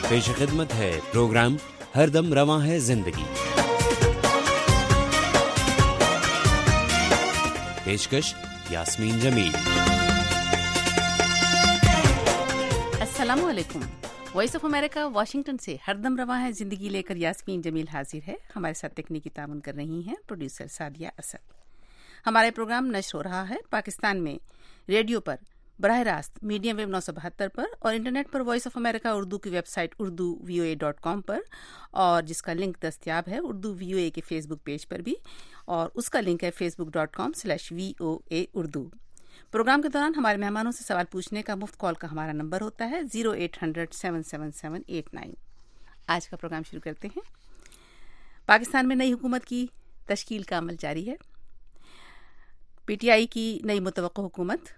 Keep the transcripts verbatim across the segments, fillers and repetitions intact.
پیش خدمت ہے پروگرام ہر دم رواں ہے زندگی. پیشکش یاسمین جمیل. السلام علیکم. وائس آف امریکہ واشنگٹن سے ہر دم رواں ہے زندگی لے کر یاسمین جمیل حاضر ہے. ہمارے ساتھ تکنیکی تعاون کر رہی ہیں پروڈیوسر سعدیہ اسد. ہمارے پروگرام نشر ہو رہا ہے پاکستان میں ریڈیو پر براہ راست میڈیم ویو نو سو بہتر پر اور انٹرنیٹ پر وائس آف امریکہ اردو کی web site Urdu V O A dot com پر، اور جس کا لنک دستیاب ہے اردو وی او اے کے فیس بک پیج پر بھی، اور اس کا لنک ہے Facebook dot com slash V O A Urdu. Programme کے دوران ہمارے مہمانوں سے سوال پوچھنے کا مفت کال کا ہمارا نمبر ہوتا ہے zero eight hundred seven seven seven eight nine. آج کا پروگرام شروع کرتے ہیں. پاکستان میں نئی حکومت کی تشکیل کا عمل جاری ہے. پی ٹی آئی کی نئی متوقع حکومت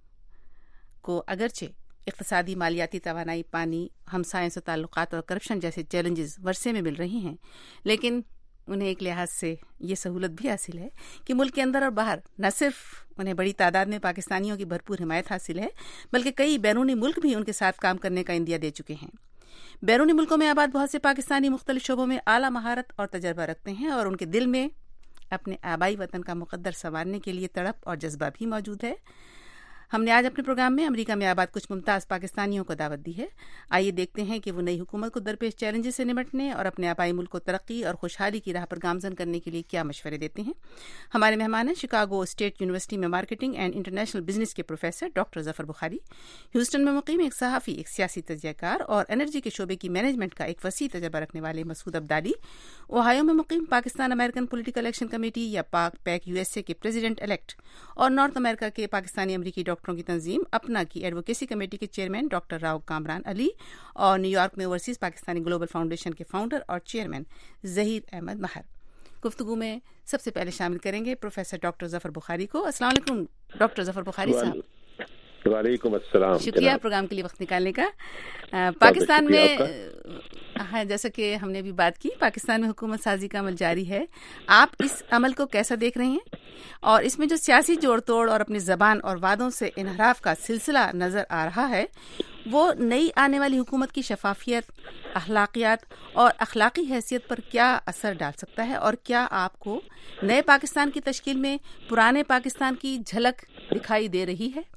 کو اگرچہ اقتصادی، مالیاتی توانائی، پانی، ہمسایوں سے تعلقات اور کرپشن جیسے چیلنجز ورثے میں مل رہی ہیں، لیکن انہیں ایک لحاظ سے یہ سہولت بھی حاصل ہے کہ ملک کے اندر اور باہر نہ صرف انہیں بڑی تعداد میں پاکستانیوں کی بھرپور حمایت حاصل ہے، بلکہ کئی بیرونی ملک بھی ان کے ساتھ کام کرنے کا عندیہ دے چکے ہیں. بیرونی ملکوں میں آباد بہت سے پاکستانی مختلف شعبوں میں اعلیٰ مہارت اور تجربہ رکھتے ہیں، اور ان کے دل میں اپنے آبائی وطن کا مقدر سنوارنے کے لیے تڑپ اور جذبہ بھی موجود ہے. ہم نے آج اپنے پروگرام میں امریکہ میں آباد کچھ ممتاز پاکستانیوں کو دعوت دی ہے. آئیے دیکھتے ہیں کہ وہ نئی حکومت کو درپیش چیلنجز سے نمٹنے اور اپنے آبائی ملک کو ترقی اور خوشحالی کی راہ پر گامزن کرنے کے لیے کیا مشورے دیتے ہیں. ہمارے مہمان ہیں شکاگو اسٹیٹ یونیورسٹی میں مارکیٹنگ اینڈ انٹرنیشنل بزنس کے professor doctor Zafar Bukhari, Houston میں مقیم ایک صحافی، ایک سیاسی تجزیہ کار اور انرجی کے شعبے کی مینجمنٹ کا ایک وسیع تجربہ رکھنے والے مسعود عبدالی، اوہایو میں مقیم Pakistan American political action committee یا Pak PAC U S A کے پریزیڈنٹ الیکٹ اور نارتھ امریکہ کے پاکستانی امریکی ڈاکٹروں کی تنظیم اپنا کی ایڈوکیسی کمیٹی کے چیئرمین ڈاکٹر راؤ کامران علی، اور نیو یارک میں اوورسیز پاکستانی گلوبل فاؤنڈیشن کے فاؤنڈر اور چیئرمین ظہیر احمد مہر. گفتگو میں سب سے پہلے شامل کریں گے پروفیسر ڈاکٹر ظفر بخاری کو. السلام علیکم ڈاکٹر ظفر بخاری صاحب. وعلیکم السلام. شکریہ پروگرام کے لیے وقت نکالنے کا. پاکستان میں ہاں جیسا کہ ہم نے بھی بات کی، پاکستان میں حکومت سازی کا عمل جاری ہے. آپ اس عمل کو کیسا دیکھ رہے ہیں، اور اس میں جو سیاسی جوڑ توڑ اور اپنی زبان اور وعدوں سے انحراف کا سلسلہ نظر آ رہا ہے، وہ نئی آنے والی حکومت کی شفافیت، اخلاقیات اور اخلاقی حیثیت پر کیا اثر ڈال سکتا ہے، اور کیا آپ کو نئے پاکستان کی تشکیل میں پرانے پاکستان کی جھلک دکھائی دے رہی ہے؟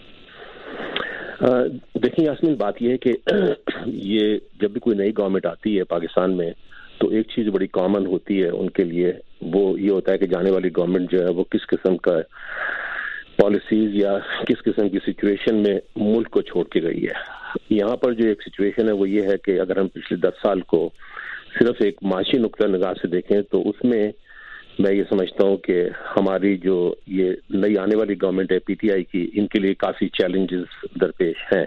دیکھیں یاسمین، بات یہ ہے کہ یہ جب بھی کوئی نئی گورنمنٹ آتی ہے پاکستان میں تو ایک چیز بڑی کامن ہوتی ہے ان کے لیے، وہ یہ ہوتا ہے کہ جانے والی گورنمنٹ جو ہے وہ کس قسم کا پالیسیز یا کس قسم کی سچویشن میں ملک کو چھوڑ کے گئی ہے. یہاں پر جو ایک سچویشن ہے وہ یہ ہے کہ اگر ہم پچھلے دس سال کو صرف ایک معاشی نقطہ نگاہ سے دیکھیں تو اس میں میں یہ سمجھتا ہوں کہ ہماری جو یہ نئی آنے والی گورنمنٹ ہے پی ٹی آئی کی، ان کے لیے کافی چیلنجز درپیش ہیں.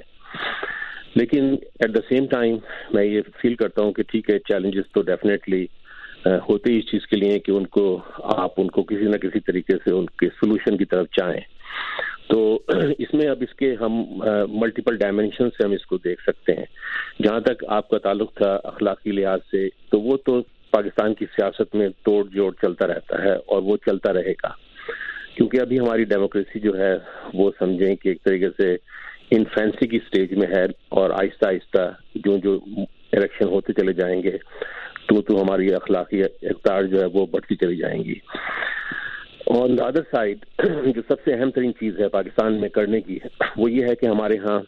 لیکن ایٹ دا سیم ٹائم میں یہ فیل کرتا ہوں کہ ٹھیک ہے، چیلنجز تو ڈیفینیٹلی ہوتے ہی اس چیز کے لیے کہ ان کو آپ ان کو کسی نہ کسی طریقے سے ان کے سولوشن کی طرف چاہیں. تو اس میں اب اس کے ہم ملٹیپل ڈائمینشن سے ہم اس کو دیکھ سکتے ہیں. جہاں تک آپ کا تعلق تھا اخلاقی لحاظ سے، تو وہ تو پاکستان کی سیاست میں توڑ جوڑ چلتا رہتا ہے اور وہ چلتا رہے گا، کیونکہ ابھی ہماری ڈیموکریسی جو ہے وہ سمجھیں کہ ایک طریقے سے انفینسی کی سٹیج میں ہے، اور آہستہ آہستہ جو جو الیکشن ہوتے چلے جائیں گے تو تو ہماری اخلاقی اقدار جو ہے وہ بڑھتی چلی جائیں گی. آن دا ادر سائڈ جو سب سے اہم ترین چیز ہے پاکستان میں کرنے کی وہ یہ ہے کہ ہمارے ہاں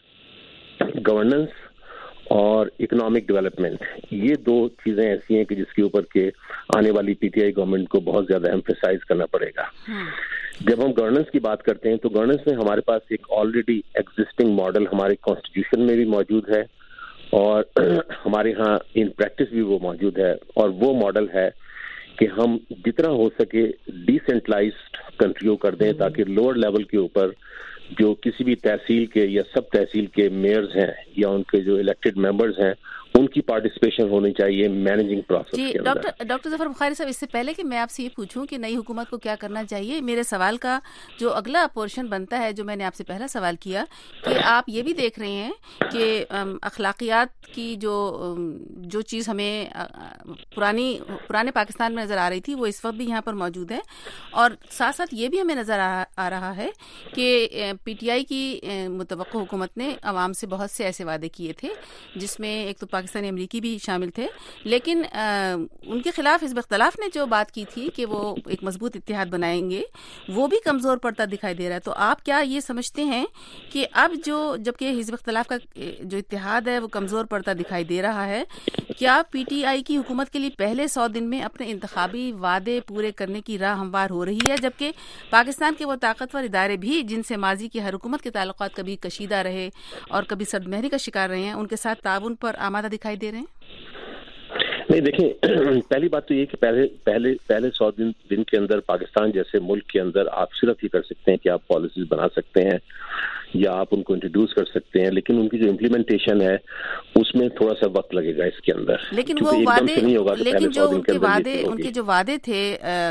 گورننس اور اکنامک ڈیولپمنٹ، یہ دو چیزیں ایسی ہیں کہ جس کے اوپر کے آنے والی پی ٹی آئی گورنمنٹ کو بہت زیادہ ایمفیسائز کرنا پڑے گا. جب ہم گورننس کی بات کرتے ہیں تو گورننس میں ہمارے پاس ایک آلریڈی ایگزسٹنگ ماڈل ہمارے کانسٹیٹیوشن میں بھی موجود ہے، اور ہمارے ہاں ان پریکٹس بھی وہ موجود ہے، اور وہ ماڈل ہے کہ ہم جتنا ہو سکے ڈیسینٹرلائزڈ کنٹریوں کر دیں تاکہ لوور لیول کے اوپر جو کسی بھی تحصیل کے یا سب تحصیل کے میئرز ہیں یا ان کے جو الیکٹڈ ممبرز ہیں ان کی پارٹیسپیشن ہونی چاہیے مینیجنگ پروسیس جی. کے ڈاکٹر ڈاکٹر ظفر بخاری صاحب، اس سے پہلے کہ میں آپ سے یہ پوچھوں کہ نئی حکومت کو کیا کرنا چاہیے، میرے سوال کا جو اگلا پورشن بنتا ہے جو میں نے آپ سے پہلا سوال کیا کہ آپ یہ بھی دیکھ رہے ہیں کہ اخلاقیات کی جو جو چیز ہمیں پرانی پرانے پاکستان میں نظر آ رہی تھی وہ اس وقت بھی یہاں پر موجود ہے، اور ساتھ ساتھ یہ بھی ہمیں نظر آ رہا ہے کہ پی ٹی آئی کی متوقع حکومت نے عوام سے بہت سے ایسے وعدے کیے تھے جس میں ایک تو پاکستان پاکستانی امریکی بھی شامل تھے، لیکن ان کے خلاف حزب اختلاف نے جو بات کی تھی کہ وہ ایک مضبوط اتحاد بنائیں گے، وہ بھی کمزور پڑتا دکھائی دے رہا ہے. تو آپ کیا یہ سمجھتے ہیں کہ اب جو جبکہ حزب اختلاف کا جو اتحاد ہے وہ کمزور پڑتا دکھائی دے رہا ہے، کیا پی ٹی آئی کی حکومت کے لیے پہلے سو دن میں اپنے انتخابی وعدے پورے کرنے کی راہ ہموار ہو رہی ہے، جبکہ پاکستان کے وہ طاقتور ادارے بھی جن سے ماضی کی ہر حکومت کے تعلقات کبھی کشیدہ رہے اور کبھی سرد مہری کا شکار رہے ہیں، ان کے ساتھ تعاون پر آمادہ دکھائی دے رہے ہیں؟ نہیں دیکھیں، پہلی بات تو یہ کہ پہلے پہلے پہلے سو دن دن کے اندر پاکستان جیسے ملک کے اندر آپ صرف یہ کر سکتے ہیں کہ آپ پالیسیز بنا سکتے ہیں یا آپ ان کو انٹروڈیوس کر سکتے ہیں، لیکن ان کی جو امپلیمنٹیشن ہے اس میں تھوڑا سا وقت لگے گا اس کے اندر. لیکن وہ وعدے لیکن جو ان کے وعدے ان کے جو وعدے تھے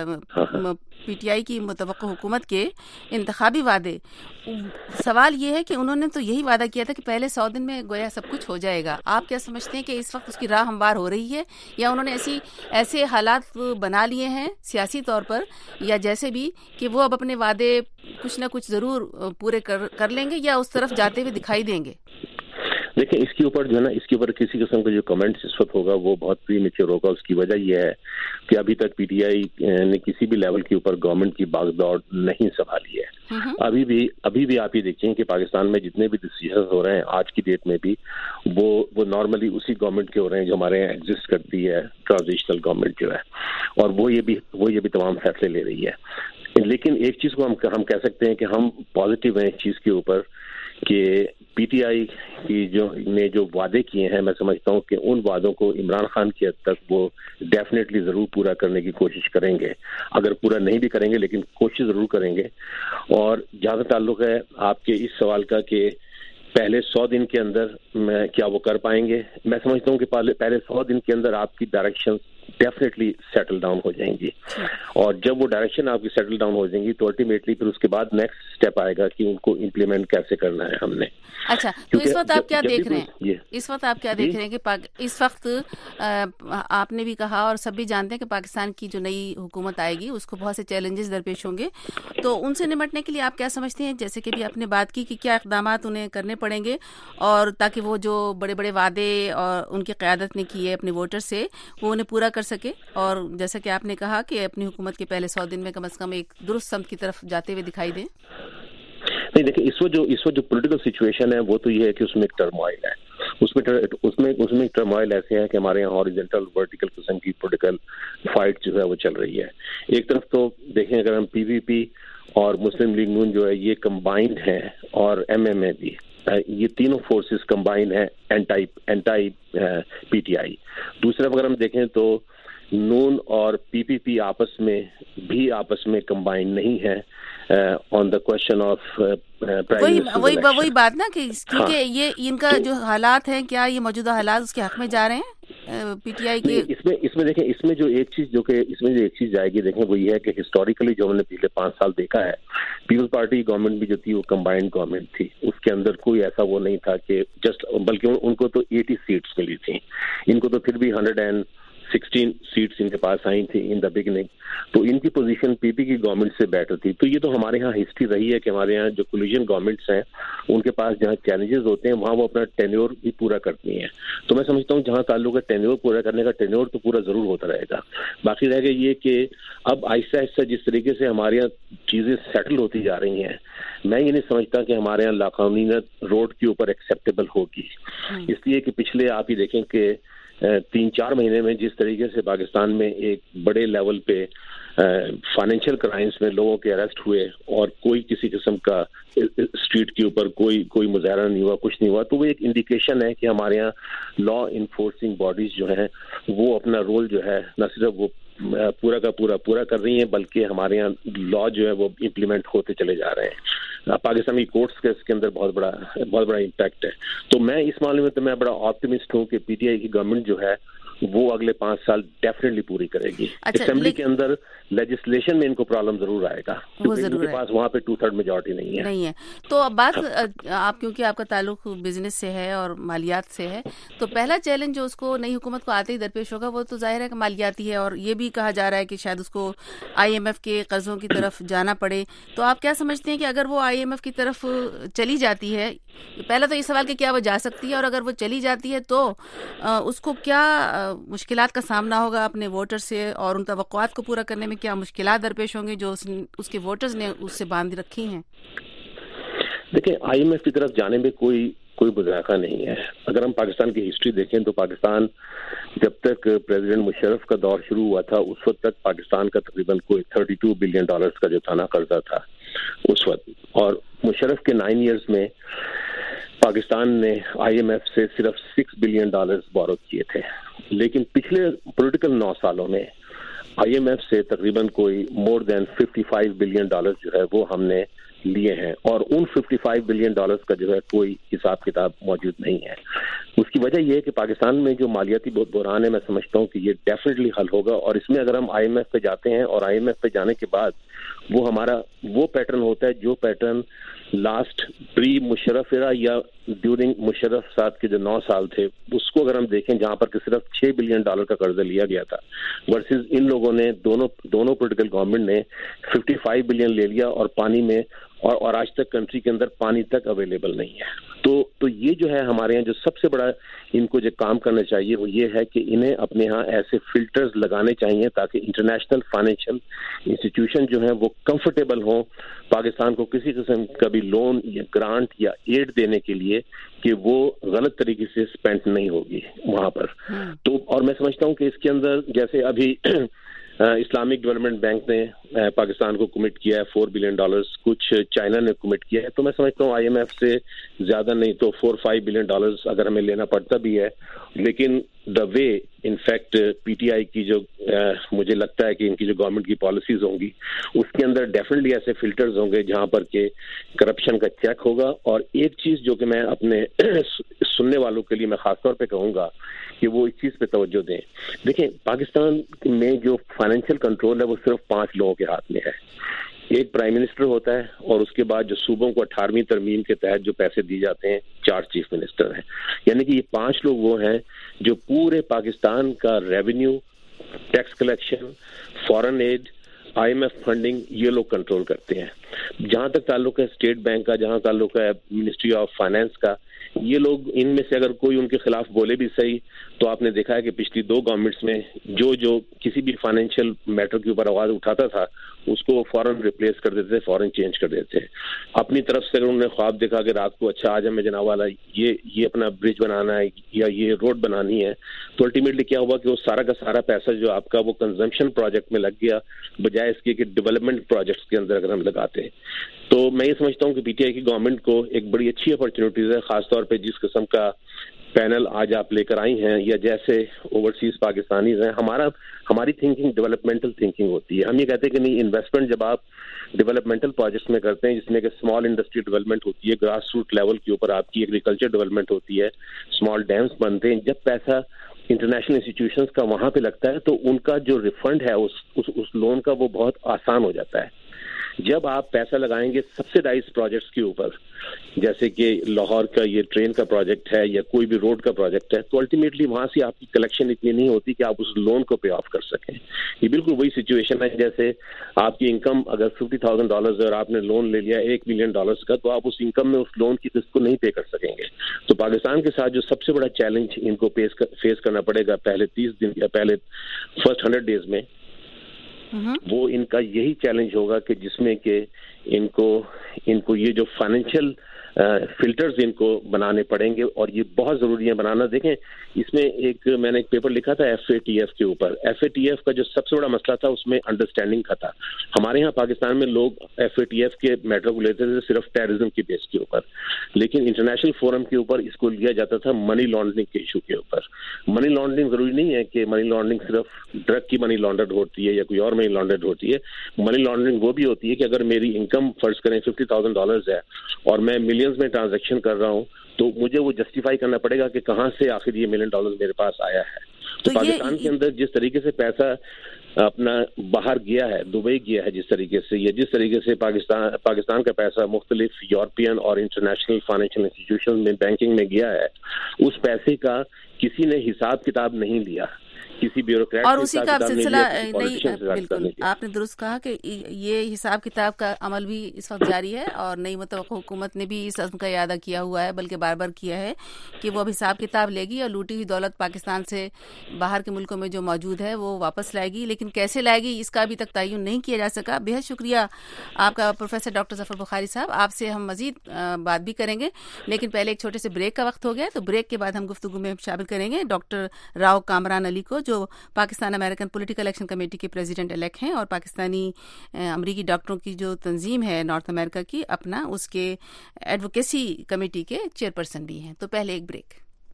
پی ٹی آئی کی متوقع حکومت کے انتخابی وعدے، سوال یہ ہے کہ انہوں نے تو یہی وعدہ کیا تھا کہ پہلے سو دن میں گویا سب کچھ ہو جائے گا. آپ کیا سمجھتے ہیں کہ اس وقت اس کی راہ ہموار ہو رہی ہے، یا انہوں نے ایسی ایسے حالات بنا لیے ہیں سیاسی طور پر یا جیسے بھی کہ وہ اب اپنے وعدے کچھ نہ کچھ ضرور پورے کر کر لیں گے یا اس طرف جاتے ہوئے دکھائی دیں گے؟ دیکھیں اس کے اوپر جو ہے نا اس کے اوپر کسی قسم کا جو کمنٹس اس وقت ہوگا وہ بہت پری میچور ہوگا. اس کی وجہ یہ ہے کہ ابھی تک پی ٹی آئی نے کسی بھی لیول کے اوپر گورنمنٹ کی باغ دوڑ نہیں سنبھالی ہے. ابھی بھی ابھی بھی آپ یہ دیکھیں کہ پاکستان میں جتنے بھی ڈیسیژن ہو رہے ہیں آج کی ڈیٹ میں بھی وہ وہ نارملی اسی گورنمنٹ کے ہو رہے ہیں جو ہمارے یہاں ایگزسٹ کرتی ہے ٹرانزیشنل گورنمنٹ جو ہے، اور وہ یہ بھی وہ یہ بھی تمام فیصلے لے رہی ہے. لیکن ایک چیز کو ہم ہم کہہ سکتے ہیں کہ ہم پازیٹیو ہیں اس چیز کے اوپر کہ پی ٹی آئی کی جو نے جو وعدے کیے ہیں، میں سمجھتا ہوں کہ ان وعدوں کو عمران خان کی حد تک وہ ڈیفینیٹلی ضرور پورا کرنے کی کوشش کریں گے. اگر پورا نہیں بھی کریں گے لیکن کوشش ضرور کریں گے. اور جہاں تعلق ہے آپ کے اس سوال کا کہ پہلے سو دن کے اندر میں کیا وہ کر پائیں گے، میں سمجھتا ہوں کہ پہلے سو دن کے اندر آپ کی ڈائریکشن ڈیفینیٹلی سیٹل ڈاؤن ہو جائیں گی، اور جب وہ ڈائریکشن آپ کی سیٹل ڈاؤن ہو جائیں گی تو الٹیمیٹلی پھر اس کے بعد نیکسٹ اسٹیپ آئے گا کہ ان کو امپلیمنٹ کیسے کرنا ہے ہم نے. اچھا، تو اس وقت آپ کیا دیکھ رہے ہیں اس وقت آپ کیا دیکھ رہے ہیں کہ اس وقت آپ نے بھی کہا اور سب بھی جانتے ہیں کہ پاکستان کی جو نئی حکومت آئے گی اس کو بہت سے چیلنجز درپیش ہوں گے، تو ان سے نمٹنے کے لیے آپ کیا سمجھتے ہیں، جیسے کہ بھی آپ نے بات کی کہ کیا اقدامات انہیں کرنے پڑیں گے اور تاکہ وہ جو بڑے بڑے وعدے اور ان کی قیادت نے کیے اپنے ووٹر سے وہ انہیں پورا کر سکے، اور جیسا کہ آپ نے کہا کہ اپنی حکومت کے پہلے سو دن میں کم از کم ایک درست سمت کی طرف جاتے ہوئے دکھائی دیں؟ نہیں دیکھیں، اس وقت جو اس وقت جو پولیٹیکل سچویشن ہے وہ تو یہ ہے کہ اس میں ایک ٹرموائل ہے، اس میں اس میں اس میں ایک ٹرموائل ایسے ہے کہ ہمارے یہاں ہاریزونٹل ورٹیکل قسم کی پولیٹیکل فائٹ جو ہے وہ چل رہی ہے. ایک طرف تو دیکھیں اگر ہم پی وی پی اور مسلم لیگ نون جو ہے یہ کمبائنڈ ہیں، اور ایم ایم اے بھی، یہ تینوں فورسز کمبائنڈ ہیں anti anti P T I. دوسرا اگر ہم دیکھیں تو نون اور پی پی پی آپس میں بھی آپس میں کمبائن نہیں ہے آن دا کوشچن آف وہی وہی بات نا کہ کیونکہ یہ ان کا جو حالات ہیں، کیا یہ موجودہ حالات اس کے حق میں جا رہے ہیں پی ٹی آئی کے؟ اس میں اس میں دیکھیں اس میں جو ایک چیز جو کہ اس میں جو ایک چیز جائے گی دیکھیں وہ یہ ہے کہ ہسٹوریکلی جو ہم نے پچھلے پانچ سال دیکھا ہے، پیپلز پارٹی گورنمنٹ بھی جو تھی وہ کمبائنڈ گورنمنٹ تھی، اس کے اندر کوئی ایسا وہ نہیں تھا کہ جسٹ، بلکہ ان کو تو ایٹی سیٹس ملی تھیں، ان کو تو پھر بھی ہنڈریڈ اینڈ سکسٹین سیٹس ان کے پاس آئی تھی ان دا بگننگ، تو ان کی پوزیشن پی پی کی گورنمنٹ سے بیٹر تھی. تو یہ تو ہمارے ہاں ہسٹری رہی ہے کہ ہمارے یہاں جو کولیجن گورنمنٹس ہیں ان کے پاس جہاں چیلنجز ہوتے ہیں وہاں وہ اپنا ٹینیور بھی پورا کرتی ہیں. تو میں سمجھتا ہوں جہاں تعلق ہے ٹینیور پورا کرنے کا، ٹینیور تو پورا ضرور ہوتا رہے گا. باقی رہ گیا یہ کہ اب آہستہ آہستہ جس طریقے سے ہمارے یہاں چیزیں سیٹل ہوتی جا رہی ہیں، میں یہ نہیں سمجھتا کہ ہمارے یہاں لاقانونیت روڈ کے اوپر ایکسیپٹیبل ہوگی، اس لیے کہ پچھلے آپ ہی دیکھیں کہ تین چار مہینے میں جس طریقے سے پاکستان میں ایک بڑے لیول پہ فائنینشیل کرائمز میں لوگوں کے اریسٹ ہوئے اور کوئی کسی قسم کا اسٹریٹ کے اوپر کوئی کوئی مظاہرہ نہیں ہوا، کچھ نہیں ہوا، تو وہ ایک انڈیکیشن ہے کہ ہمارے یہاں لا انفورسنگ باڈیز جو ہیں وہ اپنا رول جو ہے نہ صرف وہ پورا کا پورا پورا کر رہی ہیں بلکہ ہمارے یہاں لا جو ہے وہ امپلیمنٹ ہوتے چلے جا رہے ہیں. پاکستانی کورٹس کا اس کے اندر بہت بڑا بہت بڑا امپیکٹ ہے. تو میں اس معاملے میں تو میں بڑا آپٹیمسٹ ہوں کہ پی ٹی آئی کی گورنمنٹ جو ہے وہ اگلے پانچ سال ڈیفینیٹلی پوری کرے گی. اسمبلی کے اندر لیجسلیشن میں ان کو پرابلم ضرور آئے گا, ان کے پاس وہاں پہ ٹو تھرڈ میجورٹی نہیں ہے نہیں ہے تو اب بات آپ کیونکہ آپ کا تعلق بزنس سے ہے اور مالیات سے ہے, تو پہلا چیلنج جو اس کو نئی حکومت کو آتے ہی درپیش ہوگا وہ تو ظاہر ہے کہ مالیاتی ہے, اور یہ بھی کہا جا رہا ہے کہ شاید اس کو آئی ایم ایف کے قرضوں کی طرف جانا پڑے. تو آپ کیا سمجھتے ہیں کہ اگر وہ آئی ایم ایف کی طرف چلی جاتی ہے, پہلا تو یہ سوال کہ کیا وہ جا سکتی ہے, اور اگر وہ چلی جاتی ہے تو اس کو کیا مشکلات کا سامنا ہوگا اپنے ووٹر سے, اور ان توقعات کو پورا کرنے میں کیا مشکلات درپیش ہوں گے جو اس کے ووٹرز نے اس سے باندھ رکھی ہیں؟ دیکھیں, آئی ایم ایف کی طرف جانے میں کوئی کوئی مذاکرہ نہیں ہے. اگر ہم پاکستان کی ہسٹری دیکھیں تو پاکستان جب تک پریزیڈنٹ مشرف کا دور شروع ہوا تھا اس وقت تک پاکستان کا تقریباً کوئی تھرٹی ٹو بلین ڈالرز کا جو تھا نا قرضہ تھا اس وقت, اور مشرف کے نائن ایئرز میں پاکستان نے آئی ایم ایف سے صرف سکس بلین ڈالرز بورو کیے تھے. لیکن پچھلے پولیٹیکل نو سالوں میں آئی ایم ایف سے تقریباً کوئی more than fifty five billion dollar جو ہے وہ ہم نے لیے ہیں, اور ان ففٹی فائیو بلین ڈالرز کا جو ہے کوئی حساب کتاب موجود نہیں ہے. اس کی وجہ یہ ہے کہ پاکستان میں جو مالیاتی بحران ہے, میں سمجھتا ہوں کہ یہ ڈیفینیٹلی حل ہوگا, اور اس میں اگر ہم آئی ایم ایف پہ جاتے ہیں اور آئی ایم ایف پہ جانے کے بعد وہ ہمارا وہ پیٹرن ہوتا ہے جو pattern last pre Musharraf era یا ڈیورنگ مشرف صاحب کے جو نو سال تھے اس کو اگر ہم دیکھیں, جہاں پر کہ صرف چھ بلین ڈالر کا قرضہ لیا گیا تھا, ورسز ان لوگوں نے دونوں دونوں پولیٹیکل گورنمنٹ نے ففٹی فائیو بلین لے لیا, اور پانی میں اور اور آج تک کنٹری کے اندر پانی تک اویلیبل نہیں ہے. تو تو یہ جو ہے ہمارے یہاں جو سب سے بڑا ان کو جو کام کرنا چاہیے وہ یہ ہے کہ انہیں اپنے ہاں ایسے فلٹرز لگانے چاہیے تاکہ انٹرنیشنل فائنینشیل انسٹیٹیوشن جو ہیں وہ کمفرٹیبل ہوں پاکستان کو کسی قسم کا بھی لون یا گرانٹ یا ایڈ دینے کے لیے کہ وہ غلط طریقے سے اسپینڈ نہیں ہوگی وہاں پر. تو اور میں سمجھتا ہوں کہ اس کے اندر جیسے ابھی اسلامک ڈیولپمنٹ بینک نے پاکستان کو کمٹ کیا ہے فور بلین ڈالرز, کچھ چائنا نے کمٹ کیا ہے, تو میں سمجھتا ہوں آئی ایم ایف سے زیادہ نہیں تو فور فائیو بلین ڈالرز اگر ہمیں لینا پڑتا بھی ہے. لیکن دا وے ان فیکٹ پی ٹی آئی کی جو مجھے لگتا ہے کہ ان کی جو گورنمنٹ کی پالیسیز ہوں گی اس کے اندر ڈیفینیٹلی ایسے فلٹرز ہوں گے جہاں پر کہ کرپشن کا چیک ہوگا. اور ایک چیز جو کہ میں اپنے سننے والوں کے لیے میں خاص طور پہ کہوں گا کہ وہ اس چیز پہ توجہ دیں. دیکھیں, پاکستان میں جو فائنینشیل کنٹرول ہے وہ صرف پانچ لوگوں کے ہاتھ میں ہے. ایک پرائم منسٹر ہوتا ہے, اور اس کے بعد جو صوبوں کو اٹھارہویں ترمیم کے تحت جو پیسے دی جاتے ہیں چار چیف منسٹر ہیں. یعنی کہ یہ پانچ لوگ وہ ہیں جو پورے پاکستان کا revenue, tax collection, foreign aid, I M F funding یہ لوگ کنٹرول کرتے ہیں. جہاں تک تعلق ہے اسٹیٹ بینک کا, جہاں تعلق ہے منسٹری آف فائنانس کا, یہ لوگ ان میں سے اگر کوئی ان کے خلاف بولے بھی صحیح تو آپ نے دیکھا ہے کہ پچھلی دو گورنمنٹس میں جو جو کسی بھی فائنینشیل میٹر کے اوپر آواز اٹھاتا تھا اس کو فوراً ریپلیس کر دیتے تھے, فوراً چینج کر دیتے تھے. اپنی طرف سے اگر انہوں نے خواب دیکھا کہ رات کو اچھا آج ہمیں جناب والا یہ یہ اپنا برج بنانا ہے یا یہ روڈ بنانی ہے, تو الٹیمیٹلی کیا ہوا کہ وہ سارا کا سارا پیسہ جو آپ کا وہ کنزمپشن پروجیکٹ میں لگ گیا بجائے اس کے کہ ڈیولپمنٹ پروجیکٹس کے اندر اگر ہم لگاتے ہیں. تو میں یہ سمجھتا ہوں کہ پی ٹی آئی کی گورنمنٹ کو ایک بڑی اچھی اپرچونیٹیز ہے, خاص طور پہ جس قسم کا پینل آج آپ لے کر آئی ہیں یا جیسے اوورسیز پاکستانیز ہیں. ہمارا ہماری تھنکنگ ڈیولپمنٹل تھنکنگ ہوتی ہے. ہم یہ کہتے ہیں کہ نہیں, انویسٹمنٹ جب آپ ڈیولپمنٹل پروجیکٹس میں کرتے ہیں جس میں کہ اسمال انڈسٹری ڈیولپمنٹ ہوتی ہے, گراس روٹ لیول کے اوپر آپ کی ایگریکلچر ڈیولپمنٹ ہوتی ہے, اسمال ڈیمس بنتے ہیں, جب پیسہ انٹرنیشنل انسٹیٹیوشنز کا وہاں پہ لگتا ہے تو ان کا جو ریفنڈ ہے اس اس, اس لون کا وہ بہت آسان ہو جاتا ہے. جب آپ پیسہ لگائیں گے سبسیڈائز پروجیکٹس کے اوپر, جیسے کہ لاہور کا یہ ٹرین کا پروجیکٹ ہے یا کوئی بھی روڈ کا پروجیکٹ ہے, تو الٹیمیٹلی وہاں سے آپ کی کلیکشن اتنی نہیں ہوتی کہ آپ اس لون کو پے آف کر سکیں. یہ بالکل وہی سچویشن ہے جیسے آپ کی انکم اگر ففٹی تھاؤزینڈ ڈالرز ہے اور آپ نے لون لے لیا ایک ملین ڈالرز کا, تو آپ اس انکم میں اس لون کی قسط کو نہیں پے کر سکیں گے. تو پاکستان کے ساتھ جو سب سے بڑا چیلنج ان کو فیس کرنا پڑے گا پہلے تیس دن یا پہلے فرسٹ ہنڈریڈ ڈیز میں, وہ ان کا یہی چیلنج ہوگا کہ جس میں کہ ان کو ان کو یہ جو فائنینشیل فلٹرز ان کو بنانے پڑیں گے, اور یہ بہت ضروری ہے بنانا. دیکھیں, اس میں ایک میں نے ایک پیپر لکھا تھا ایف اے ٹی ایف کے اوپر. ایف اے ٹی ایف کا جو سب سے بڑا مسئلہ تھا اس میں انڈرسٹینڈنگ کا تھا. ہمارے یہاں پاکستان میں لوگ ایف اے ٹی ایف کے میٹر کو لیتے تھے صرف ٹیررزم کی بیس کے اوپر, لیکن انٹرنیشنل فورم کے اوپر اس کو لیا جاتا تھا منی لانڈرنگ کے ایشو کے اوپر. منی لانڈرنگ ضروری نہیں ہے کہ منی لانڈرنگ صرف ڈرگ کی منی لانڈرڈ ہوتی ہے یا کوئی اور منی لانڈرڈ ہوتی ہے. منی لانڈرنگ وہ بھی ہوتی ہے کہ اگر میری انکم فرض کریں ففٹی تھاؤزینڈ ڈالرز ہے اور میں ملین ملینز میں ٹرانزیکشن کر رہا ہوں تو مجھے وہ جسٹیفائی کرنا پڑے گا کہ کہاں سے آخر یہ ملین ڈالر میرے پاس آیا ہے. تو پاکستان کے اندر جس طریقے سے پیسہ اپنا باہر گیا ہے, دبئی گیا ہے جس طریقے سے, یا جس طریقے سے پاکستان پاکستان کا پیسہ مختلف یورپین اور انٹرنیشنل فائنینشیل انسٹیٹیوشن میں بینکنگ میں گیا ہے, اس پیسے کا کسی نے حساب کتاب نہیں لیا, کسی بیوروکریٹ اور اسی کا سلسلہ نہیں. بالکل آپ نے درست کہا کہ یہ حساب کتاب کا عمل بھی اس وقت جاری ہے, اور نئی متوقع حکومت نے بھی اس عزم کا اعادہ کیا ہوا ہے, بلکہ بار بار کیا ہے کہ وہ اب حساب کتاب لے گی اور لوٹی ہوئی دولت پاکستان سے باہر کے ملکوں میں جو موجود ہے وہ واپس لائے گی. لیکن کیسے لائے گی اس کا ابھی تک تعین نہیں کیا جا سکا. بے حد شکریہ آپ کا پروفیسر ڈاکٹر ظفر بخاری صاحب, آپ سے ہم مزید بات بھی کریں گے, لیکن پہلے ایک چھوٹے سے بریک کا وقت ہو گیا, تو بریک کے بعد ہم گفتگو میں شامل کریں گے ڈاکٹر راؤ کامران علی کو, جو Pakistan American political action committee کے پریزیڈنٹ الیکٹ ہیں اور پاکستانی امریکی ڈاکٹروں کی جو تنظیم ہے نارتھ امریکہ کی اپنا, اس کے ایڈوکیسی کمیٹی کے چیئرپرسن بھی ہیں. تو پہلے ایک break.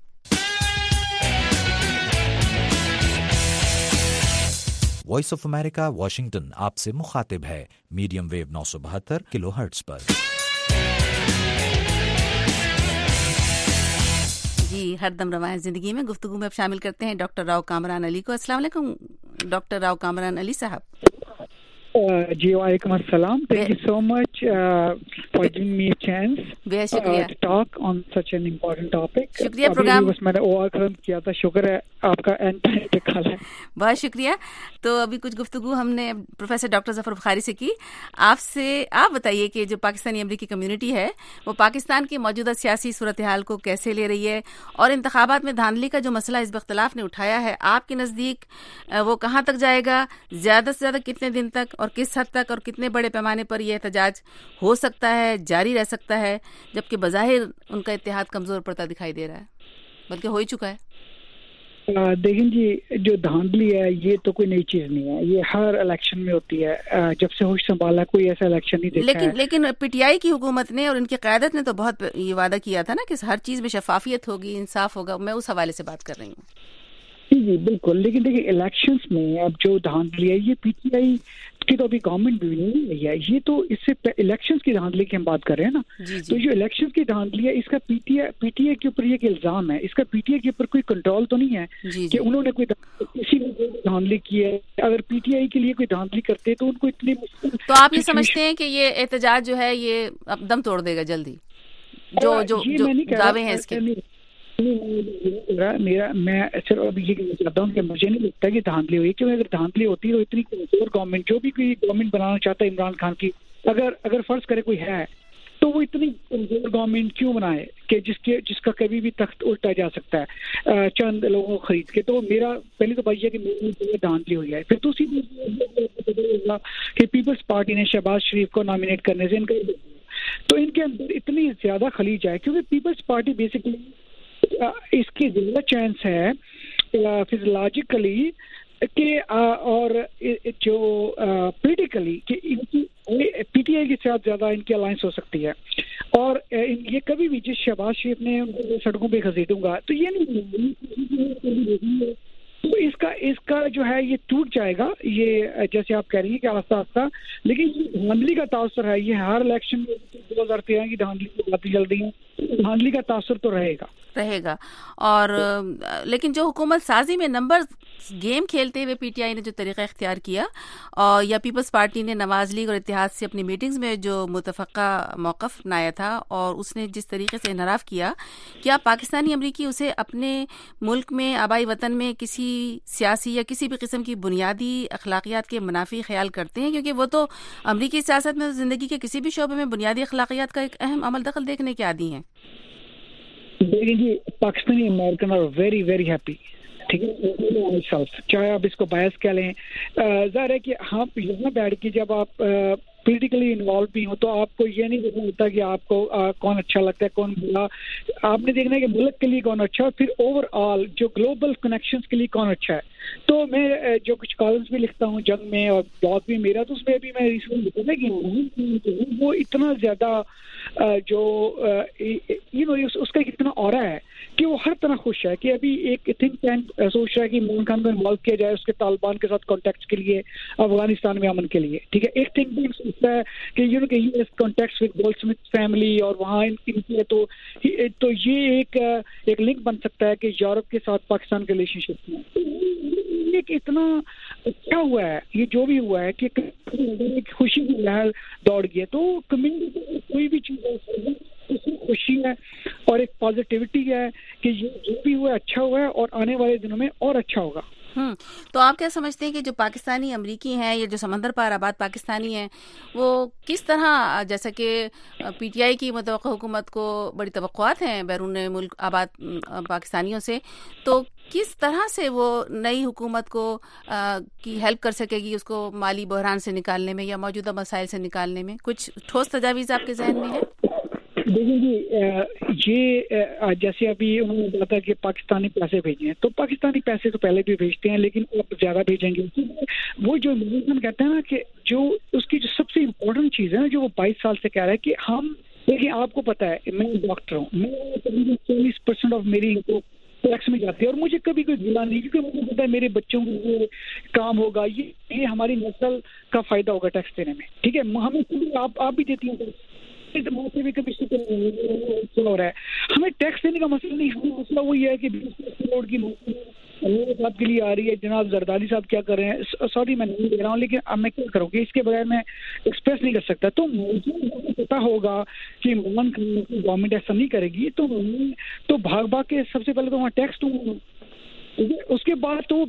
Voice of America Washington آپ سے مخاطب ہے میڈیم ویو نو سو بہتر کلو ہرٹز پر. جی, ہر دم رواں زندگی میں گفتگو میں اب شامل کرتے ہیں ڈاکٹر راؤ کامران علی کو. السلام علیکم ڈاکٹر راؤ کامران علی صاحب. جی وعلیکم السلام. Thank you so much for giving me a chance بے شکریہ to talk on such an important topic. شکریہ. پروگرام بس میں نے اوور ختم کیا تھا, شکر ہے آپ کا اینڈ ٹائم پہ کھا ہے. بہت شکریہ. تو ابھی کچھ گفتگو ہم نے پروفیسر ڈاکٹر ظفر بخاری سے کی. آپ سے آپ بتائیے کہ جو پاکستانی امریکی کمیونٹی ہے وہ پاکستان کی موجودہ سیاسی صورتحال کو کیسے لے رہی ہے, اور انتخابات میں دھاندلی کا جو مسئلہ حزب اختلاف نے اٹھایا ہے, آپ کے نزدیک وہ کہاں تک جائے گا, زیادہ سے زیادہ کتنے دن تک, اور کس حد تک اور کتنے بڑے پیمانے پر یہ احتجاج ہو سکتا ہے, جاری رہ سکتا ہے, جبکہ بظاہر ان کا اتحاد کمزور پڑتا دکھائی دے رہا ہے, بلکہ ہو ہی چکا ہے. دیکھیں جی, جو دھاندلی ہے یہ تو کوئی نئی چیز نہیں ہے, یہ ہر الیکشن میں ہوتی ہے. جب سے ہوش سنبھالا کوئی ایسا الیکشن نہیں دیکھا لیکن ہے. لیکن پی ٹی آئی کی حکومت نے اور ان کی قیادت نے تو بہت یہ وعدہ کیا تھا نا کہ ہر چیز میں شفافیت ہوگی, انصاف ہوگا. میں اس حوالے سے بات کر رہی ہوں. جی جی بالکل. لیکن دیکھیں الیکشنز میں اب جو دھاندلی ہے یہ پی ٹی آئی کی تو ابھی گورنمنٹ بھی نہیں ہے, یہ تو اس سے الیکشنز کی دھاندلی کی ہم بات کر رہے ہیں نا. جی جی. تو جو الیکشنز کی دھاندلی ہے اس کا پی ٹی آئی پی ٹی آئی کے اوپر یہ الزام ہے, اس کا پی ٹی آئی کے اوپر کوئی کنٹرول تو نہیں ہے جی جی. کہ انہوں نے کوئی کسی نے دھاندلی کی ہے. اگر پی ٹی آئی کے لیے کوئی دھاندلی کرتے تو ان کو اتنی مشکل. تو آپ یہ سمجھتے ہیں کہ یہ احتجاج جو ہے یہ اب دم توڑ دے گا جلدی, جو جو دعوے ہیں اس کے؟ میرا میں صرف اب یہ کہنا چاہتا ہوں کہ مجھے نہیں لگتا کہ دھاندلی ہوئی, کیونکہ اگر دھاندلی ہوتی ہے تو اتنی کمزور گورنمنٹ, جو بھی کوئی گورنمنٹ بنانا چاہتا ہے عمران خان کی, اگر اگر فرض کرے کوئی ہے تو وہ اتنی کمزور گورنمنٹ کیوں بنائے کہ جس کے جس کا کبھی بھی تخت الٹا جا سکتا ہے چند لوگوں کو خرید کے. تو میرا پہلی تو بات یہ کہ میری دھاندلی ہوئی ہے. پھر دوسری کہ پیپلز پارٹی نے شہباز شریف کو نامینیٹ کرنے سے انکار, تو ان کے اندر اتنی زیادہ خلیج ہے, کیونکہ پیپلز پارٹی بیسکلی اس کی زیادہ چانس ہے فزیولوجیکلی کہ اور جو پولیٹیکلی کہ ان کی پی ٹی آئی کے ساتھ زیادہ ان کی الائنس ہو سکتی ہے. اور یہ کبھی بھی جس شہباز شریف نے سڑکوں پہ گھسیٹوں گا تو یہ نہیں, تو اس کا اس کا جو ہے یہ ٹوٹ جائے گا, یہ جیسے آپ کہہ رہی ہیں کہ آہستہ آہستہ. لیکن یہ دھاندلی کا تاثر ہے, یہ ہر الیکشن میں دو ہزار تیرہ کی دھاندلی کی باتیں چل رہی ہیں, دھاندلی کا تاثر تو رہے گا رہے گا اور لیکن جو حکومت سازی میں نمبر گیم کھیلتے ہوئے پی ٹی آئی نے جو طریقہ اختیار کیا, اور یا پیپلز پارٹی نے نواز لیگ اور اتحاد سے اپنی میٹنگز میں جو متفقہ موقف اپنایا تھا, اور اس نے جس طریقے سے انحراف کیا, کیا پاکستانی امریکی اسے اپنے ملک میں آبائی وطن میں کسی سیاسی یا کسی بھی قسم کی بنیادی اخلاقیات کے منافی خیال کرتے ہیں؟ کیونکہ وہ تو امریکی سیاست میں زندگی کے کسی بھی شعبے میں بنیادی اخلاقیات کا ایک اہم عمل دخل دیکھنے کے عادی ہیں. دیکھیں جی, Pakistani American are very very happy, ٹھیک ہے, چاہے آپ اس کو باعث کہہ لیں. ظاہر ہے کہ ہاں یہاں بیٹھ کے جب آپ پولیٹیکلی انوالو بھی ہوں تو آپ کو یہ نہیں دیکھنا ہوتا کہ آپ کو کون اچھا لگتا ہے کون برا, آپ نے دیکھنا ہے کہ ملک کے لیے کون اچھا, اور پھر اوور آل جو گلوبل کنیکشنز کے لیے کون اچھا ہے. تو میں جو کچھ کالمز بھی لکھتا ہوں جنگ میں اور بلاگ بھی میرا, تو اس میں بھی میں ریسنٹ لکھا تھا کہ وہ اتنا زیادہ جو یو نو اس کا کتنا اورا ہے کہ وہ ہر طرح خوش ہے کہ ابھی ایک تھنک ٹینک سوچ رہا ہے کہ عمران خان کو انوالو کیا جائے اس کے طالبان کے ساتھ کانٹیکٹس کے لیے افغانستان میں امن کے لیے, ٹھیک ہے. ایک تھنک ٹینک سوچتا ہے کہ یو نو کہ U S contacts with Goldsmith family اور وہاں ان کے تو تو یہ ایک ایک لنک بن سکتا ہے کہ یورپ کے ساتھ پاکستان کے ریلیشن شپ میں ایک اتنا اچھا ہوا ہے یہ جو بھی ہوا ہے کہ ایک خوشی کی لہر دوڑ گئی ہے. تو کمیونٹی کو کوئی بھی چیز ہے اس میں خوشی ہے اور ایک پازیٹیوٹی ہے کہ یہ جو بھی ہوا ہے اچھا ہوا ہے اور آنے والے دنوں میں اور اچھا ہوگا. ہوں تو آپ کیا سمجھتے ہیں کہ جو پاکستانی امریکی ہیں یا جو سمندر پار آباد پاکستانی ہیں وہ کس طرح, جیسا کہ پی ٹی آئی کی متوقع حکومت کو بڑی توقعات ہیں بیرون ملک آباد پاکستانیوں سے, تو کس طرح سے وہ نئی حکومت کو کی ہیلپ کر سکے گی اس کو مالی بحران سے نکالنے میں یا موجودہ مسائل سے نکالنے میں؟ کچھ ٹھوس تجاویز آپ کے ذہن میں ہیں؟ دیکھیں جی, یہ جیسے ابھی انہوں نے بتایا کہ پاکستانی پیسے بھیجے ہیں, تو پاکستانی پیسے تو پہلے بھی بھیجتے ہیں لیکن اب زیادہ بھیجیں گے. وہ جو عمران کہتے ہیں نا کہ جو اس کی جو سب سے امپورٹنٹ چیز ہے نا جو وہ بائیس سال سے کہہ رہا ہے کہ ہم دیکھیں آپ کو پتا ہے میں ڈاکٹر ہوں, میں تقریباً چالیس پرسینٹ آف میری ٹیکس میں جاتی ہے اور مجھے کبھی کوئی گلا نہیں کیونکہ مجھے پتا ہے میرے بچوں کو یہ کام ہوگا, یہ یہ ہماری نسل کا فائدہ ہوگا ٹیکس دینے میں, ٹھیک ہے. ہمیں آپ آپ بھی دیتی ہیں سے بھی کبھی ہو رہا ہے, ہمیں ٹیکس دینے کا مسئلہ نہیں, ہمیں مسئلہ وہی ہے کہ بیس کروڑ کی میرے صاحب کے لیے آ رہی ہے. جناب زرداری صاحب کیا کر رہے ہیں, سوری میں نہیں دے رہا ہوں لیکن اب میں کیا کروں گی اس کے بغیر میں ایکسپریس نہیں کر سکتا. تو مجھے پتا ہوگا کہ عمران خان کی گورنمنٹ ایسا نہیں کرے گی تو تو بھاگ بھاگ کے سب سے پہلے تو وہاں ٹیکس دوں گا, اس کے بعد تو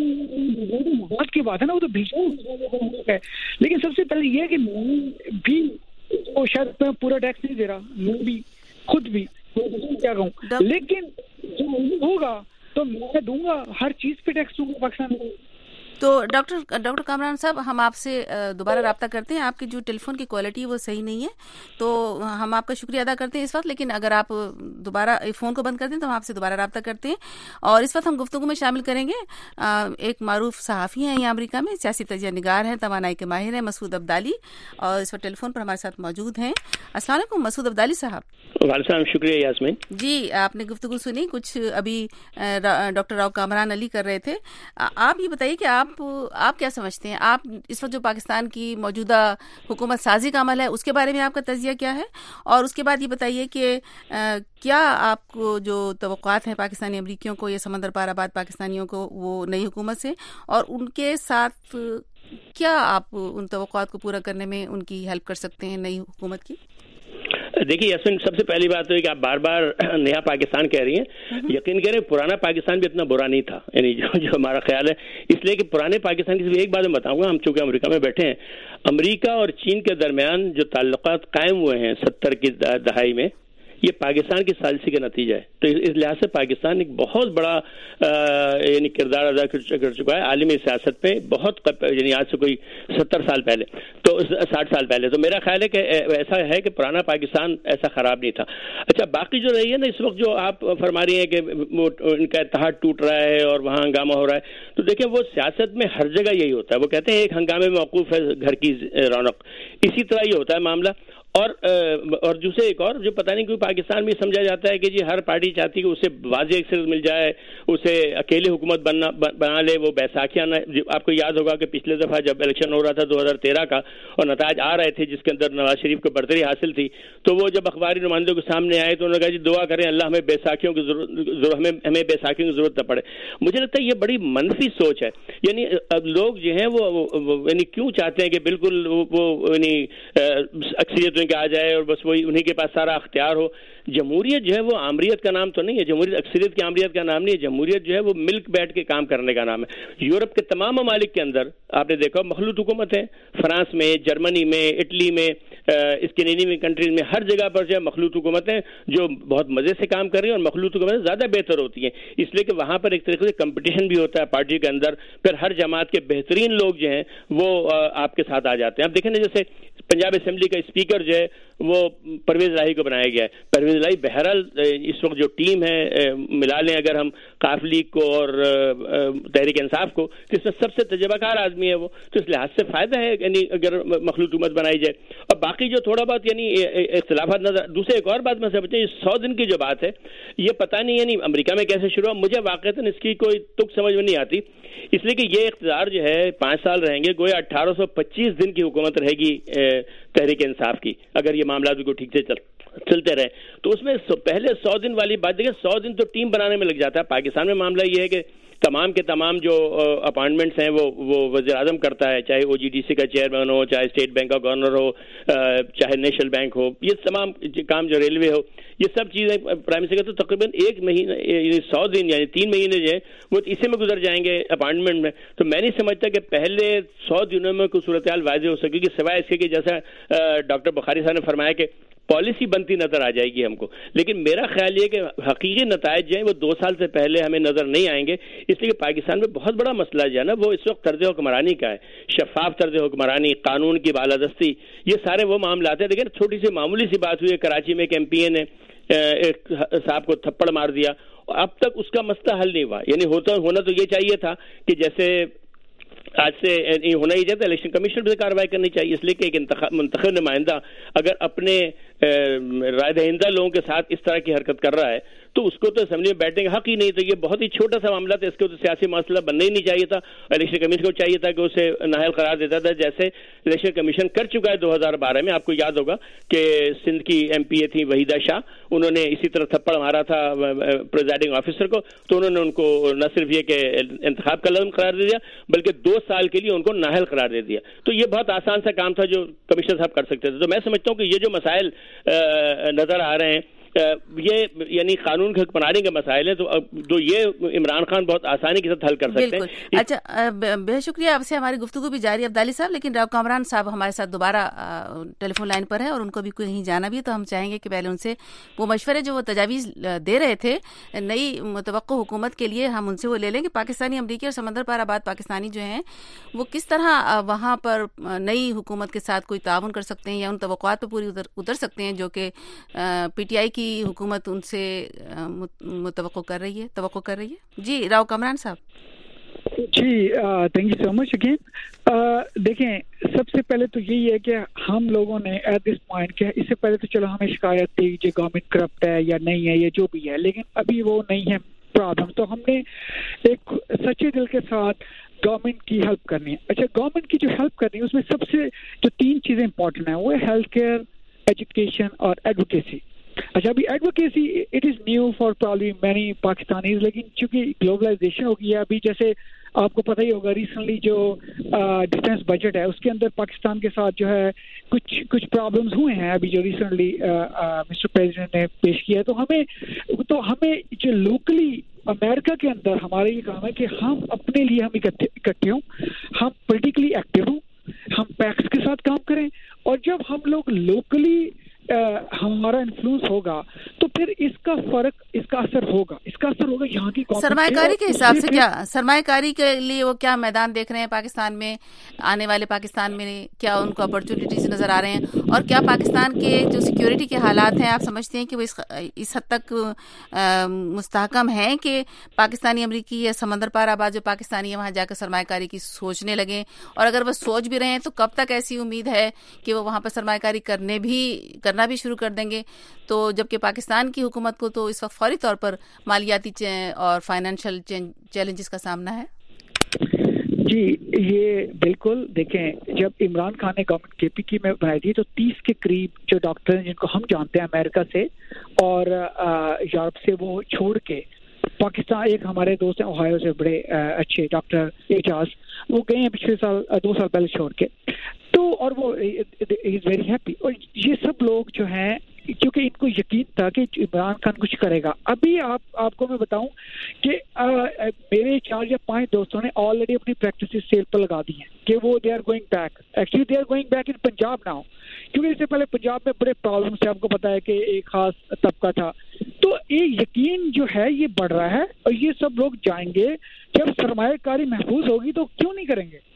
بھیجنے بات کی بات ہے نا, وہ تو بھیجنا ہے. لیکن سب سے پہلے یہ ہے کہ میں بھی وہ شاید میں پورا ٹیکس نہیں دے رہا, میں بھی خود بھی کیا کہوں, لیکن جو ہوگا تو میں دوں گا, ہر چیز پہ ٹیکس دوں گا پاکستان میں. تو ڈاکٹر ڈاکٹر کامران صاحب ہم آپ سے دوبارہ رابطہ کرتے ہیں, آپ کی جو ٹیلی فون کی کوالٹی وہ صحیح نہیں ہے تو ہم آپ کا شکریہ ادا کرتے ہیں اس وقت, لیکن اگر آپ دوبارہ فون کو بند کر دیں تو ہم آپ سے دوبارہ رابطہ کرتے ہیں. اور اس وقت ہم گفتگو میں شامل کریں گے ایک معروف صحافی ہیں یہاں امریکہ میں, سیاسی تجزیہ نگار ہیں, توانائی کے ماہر ہیں, مسعود عبدالی, اور اس وقت ٹیلی فون پر ہمارے ساتھ موجود ہیں. السلام علیکم مسعود عبدالی صاحب. وعلیکم السلام, شکریہ یاسمین جی. آپ نے گفتگو سنی, کچھ ابھی ڈاکٹر راؤ کامران علی کر رہے تھے. آپ یہ بتائیے کہ آپ آپ کیا سمجھتے ہیں, آپ اس وقت جو پاکستان کی موجودہ حکومت سازی کا عمل ہے اس کے بارے میں آپ کا تجزیہ کیا ہے, اور اس کے بعد یہ بتائیے کہ کیا آپ کو جو توقعات ہیں پاکستانی امریکیوں کو یا سمندر پار آباد پاکستانیوں کو وہ نئی حکومت سے, اور ان کے ساتھ کیا آپ ان توقعات کو پورا کرنے میں ان کی ہیلپ کر سکتے ہیں نئی حکومت کی؟ دیکھیے یاسمین, سب سے پہلی بات تو ہے کہ آپ بار بار نیا پاکستان کہہ رہی ہیں, یقین کریں پرانا پاکستان بھی اتنا برا نہیں تھا, یعنی جو جو ہمارا خیال ہے, اس لیے کہ پرانے پاکستان کی ایک بات میں بتاؤں گا, ہم چونکہ امریکہ میں بیٹھے ہیں, امریکہ اور چین کے درمیان جو تعلقات قائم ہوئے ہیں ستر کی دہائی میں, یہ پاکستان کی ثالثی کا نتیجہ ہے. تو اس لحاظ سے پاکستان ایک بہت بڑا یعنی کردار ادا کر چکا ہے عالمی سیاست میں, بہت یعنی آج سے کوئی ستر سال پہلے, تو ساٹھ سال پہلے. تو میرا خیال ہے کہ ایسا ہے کہ پرانا پاکستان ایسا خراب نہیں تھا. اچھا, باقی جو رہی ہے نا اس وقت جو آپ فرما رہی ہیں کہ ان کا اتحاد ٹوٹ رہا ہے اور وہاں ہنگامہ ہو رہا ہے, تو دیکھیں وہ سیاست میں ہر جگہ یہی ہوتا ہے. وہ کہتے ہیں ایک ہنگامے میں موقوف ہے گھر کی رونق, اسی طرح یہ ہوتا ہے معاملہ. اور اور دوسرے ایک اور جو پتہ نہیں کیوں پاکستان میں سمجھا جاتا ہے کہ جی ہر پارٹی چاہتی ہے کہ اسے واضح اکثریت مل جائے, اسے اکیلے حکومت بننا بنا لے, وہ بیساکھیانہ. آپ کو یاد ہوگا کہ پچھلے دفعہ جب الیکشن ہو رہا تھا دو ہزار تیرہ کا اور نتائج آ رہے تھے جس کے اندر نواز شریف کو برتری حاصل تھی, تو وہ جب اخباری نمائندوں کے سامنے آئے تو انہوں نے کہا جی دعا کریں اللہ ہمیں بیساکھیوں کی ضرورت ہمیں ہمیں بیساکھیوں کی ضرورت نہ پڑے. مجھے لگتا ہے یہ بڑی منفی سوچ ہے. یعنی لوگ جو ہیں وہ یعنی کیوں چاہتے ہیں کہ بالکل وہ یعنی اکثریت کے آ جائے اور بس وہی انہی کے پاس سارا اختیار ہو. جمہوریت جو ہے وہ آمریت کا نام تو نہیں ہے, جمہوریت اکثریت کی آمریت کا نام نہیں ہے. جمہوریت جو ہے وہ ملک بیٹھ کے کام کرنے کا نام ہے. یورپ کے تمام ممالک کے اندر آپ نے دیکھا مخلوط حکومت ہے, فرانس میں, جرمنی میں, اٹلی میں, اسکینڈینیوین کنٹریز میں, ہر جگہ پر جو ہے مخلوط حکومتیں جو بہت مزے سے کام کر رہی ہیں, اور مخلوط حکومتیں زیادہ بہتر ہوتی ہیں اس لیے کہ وہاں پر ایک طریقے سے کمپٹیشن بھی ہوتا ہے پارٹی کے اندر. پھر ہر جماعت کے بہترین لوگ جو ہیں وہ آپ کے ساتھ آ جاتے ہیں. اب دیکھیں نا جیسے पंजाब असेंबली का स्पीकर जो है वो परवेज इलाही को बनाया गया है। परवेज इलाही बहरहाल इस वक्त जो टीम है, मिला लें अगर हम काफ लीग को और तहरीक इंसाफ को, तो इसमें सबसे तजर्बाकार आदमी है वो, तो इस लिहाज से फायदा है यानी अगर मखलूत हुकूमत बनाई जाए। और बाकी जो थोड़ा बहुत यानी इख्तिलाफात नजर, दूसरे एक और बात मैं समझता हूँ, सौ दिन की जो बात है ये पता नहीं यानी अमेरिका में कैसे शुरू हुआ, मुझे वाक़तन इसकी कोई तुक समझ में नहीं आती, इसलिए कि ये इख्तियार जो है पाँच साल रहेंगे, गोया अट्ठारह सौ पच्चीस दिन की हुकूमत रहेगी तहरीक इंसाफ की, अगर ये मामला भी को ठीक से चल चलते रहे। तो उसमें पहले सौ दिन वाली बात देखिए, सौ दिन तो टीम बनाने में लग जाता है। पाकिस्तान में मामला ये है कि तमाम के तमाम जो अपॉइंटमेंट्स हैं वो वो वज़ीर आज़म करता है, चाहे ओ जी डी सी का चेयरमैन हो, चाहे स्टेट बैंक का गवर्नर हो, चाहे नेशनल बैंक हो, ये तमाम काम जो रेलवे हो, ये सब चीज़ें प्राइम मिनिस्टर का, तो तकरीबन एक महीने सौ दिन यानी तीन महीने जो है वो इसी में गुजर जाएंगे अपॉइंटमेंट में। तो मैं नहीं समझता कि पहले सौ दिनों में कोई सूरत हाल वाज़ेह हो सकेगी, सिवाय इसके कि जैसा डॉक्टर बुखारी साहब ने फरमाया कि पॉलिसी बनती नजर आ जाएगी हमको, लेकिन मेरा ख्याल ये कि हकीकी नतायज जो है वो दो साल से पहले हमें नजर नहीं आएंगे, इसलिए कि पाकिस्तान में बहुत बड़ा मसला जो है ना वो इस वक्त तर्ज हुक्मरानी का है, शफाफ तर्ज हुक्मरानी, कानून की बालादस्ती, ये सारे वो मामला आते हैं। लेकिन छोटी सी मामूली सी बात हुई है, कराची में एक एम पी ए ने एक साहब को थप्पड़ मार दिया, अब तक उसका मसला हल नहीं हुआ। यानी होता होना तो ये चाहिए था कि जैसे आज से होना ही चाहता, इलेक्शन कमीशन पर कार्रवाई करनी चाहिए, इसलिए कि एक मुंतखब नुमाइंदा अगर अपने राय दहिंदा लोगों के साथ इस तरह की हरकत कर रहा है तो उसको तो असेंबली में बैठने का हक ही नहीं। तो ये बहुत ही छोटा सा मामला था, इसको तो सियासी मसला बनना ही नहीं चाहिए था। इलेक्शन कमीशन को चाहिए था कि उसे नाअहल करार देता था, जैसे इलेक्शन कमीशन कर चुका है दो हज़ार बारह में। आपको याद होगा कि सिंध की एम पी ए थी वहीदा शाह, उन्होंने इसी तरह थप्पड़ मारा था प्रिजाइडिंग ऑफिसर को, तो उन्होंने उनको न सिर्फ ये कि इंतखाब का लज़्म करार दे दिया बल्कि दो साल के लिए उनको नाअहल करार दे दिया। तो ये बहुत आसान सा काम था जो कमिश्नर साहब कर सकते थे। तो मैं समझता हूँ कि ये जो मसाइल नजर आ रहे हैं ये यानी कानून के हुक्मरानी के मसाइल हैं, तो जो ये इमरान खान बहुत आसानी के साथ हल कर सकते हैं। अच्छा, बेहद शुक्रिया, आपसे हमारी गुफ्तगू भी जारी अब्दाली साहब, लेकिन राव कामरान साहब हमारे साथ दोबारा टेलीफोन लाइन पर है और उनको भी कहीं जाना भी है, तो हम चाहेंगे कि पहले उनसे वो मशवरे जो वो तजावीज़ दे रहे थे नई मुतवक्को हुकूमत के लिए, हम उनसे वो ले लें कि पाकिस्तानी अमरीकी और समंदर पार आबाद पाकिस्तानी जो हैं वो किस तरह वहाँ पर नई हुकूमत के साथ कोई ताउन कर सकते हैं या उन तवक्कुआत पर पूरी उतर उतर सकते हैं जो कि पी टी आई की हुकूमत उनसे मुतवक्को कर रही है तवक्को कर रही है। जी राव कामरान साहब। जी thank you so much again. देखें, सबसे पहले तो यही है कि हम लोगों ने एट दिस पॉइंट के इससे पहले तो चलो हमें शिकायत थी जो गवर्नमेंट करप्ट है या नहीं है, ये जो भी है, लेकिन अभी वो नहीं है प्रॉब्लम, तो हमने एक सच्चे दिल के साथ गवर्नमेंट की हेल्प करनी है। अच्छा, गवर्नमेंट की जो हेल्प करनी है उसमें सबसे जो तीन चीज़ें इंपॉर्टेंट हैं वो है हेल्थ केयर, एजुकेशन और एडवोकेसी। अच्छा, अभी advocacy it is new for probably many Pakistanis, लेकिन चूंकि ग्लोबलाइजेशन हो गई है, अभी जैसे आपको पता ही होगा रिसेंटली जो डिफेंस बजट है उसके अंदर पाकिस्तान के साथ जो है कुछ कुछ प्रॉब्लम्स हुए हैं अभी जो रिसेंटली मिस्टर प्रेसिडेंट ने पेश किया है। तो हमें तो हमें जो लोकली अमेरिका के अंदर हमारा ये काम है कि हम अपने लिए हम इकट्ठे इकट्ठे हों, हम पोलिटिकली एक्टिव हों, हम पैक्स के साथ काम करें, और जब हम लोग लोकली Uh, हमारा इन्फ्लुएंस होगा तो फिर इसका फर्क इसका असर होगा इसका असर होगा यहाँ की सरमायाकारी के हिसाब से। क्या सरमायाकारी के लिए वो क्या मैदान देख रहे हैं पाकिस्तान में, आने वाले पाकिस्तान में क्या उनको अपॉर्चुनिटीज नजर आ रहे हैं, और क्या पाकिस्तान के जो सिक्योरिटी के हालात हैं आप समझते हैं कि वो इस, इस हद तक मुस्तहकम हैं कि पाकिस्तानी अमरीकी या समंदर पार आबाद जो पाकिस्तानी है वहाँ जाकर सरमायाकारी की सोचने लगे, और अगर वो सोच भी रहे हैं तो कब तक ऐसी उम्मीद है कि वो वहाँ पर सरमायाकारी करने भी करना भी शुरू कर देंगे? तो जबकि पाकिस्तान की हुकूमत को तो इस वक्त फौरी तौर पर मालियाती और फाइनेंशियल चैलेंजेस का सामना है। जी ये बिल्कुल देखें, जब इमरान खान ने गवर्नमेंट के पी की में बनाई थी तो तीस के करीब जो डॉक्टर हैं जिनको हम जानते हैं अमेरिका से और यूरोप से वो छोड़ के पाकिस्तान, एक हमारे दोस्त हैं ओहायो से बड़े अच्छे डॉक्टर एजाज, वो गए हैं पिछले साल दो साल पहले छोड़ के, तो और वो इज वेरी हैप्पी। और ये सब लोग जो हैं क्योंकि इनको यकीन था कि इमरान खान कुछ करेगा। अभी आप आपको मैं बताऊं कि आ, मेरे चार या पांच दोस्तों ने ऑलरेडी अपनी प्रैक्टिस सेल पर लगा दी हैं कि वो they are going back, actually they are going back in Punjab now, क्योंकि इससे पहले पंजाब में बड़े प्रॉब्लम्स थे, आपको पता है कि एक खास तबका था। तो ये यकीन जो है ये बढ़ रहा है और ये सब लोग जाएंगे, जब सरमायाकारी महफूज होगी तो क्यों नहीं करेंगे।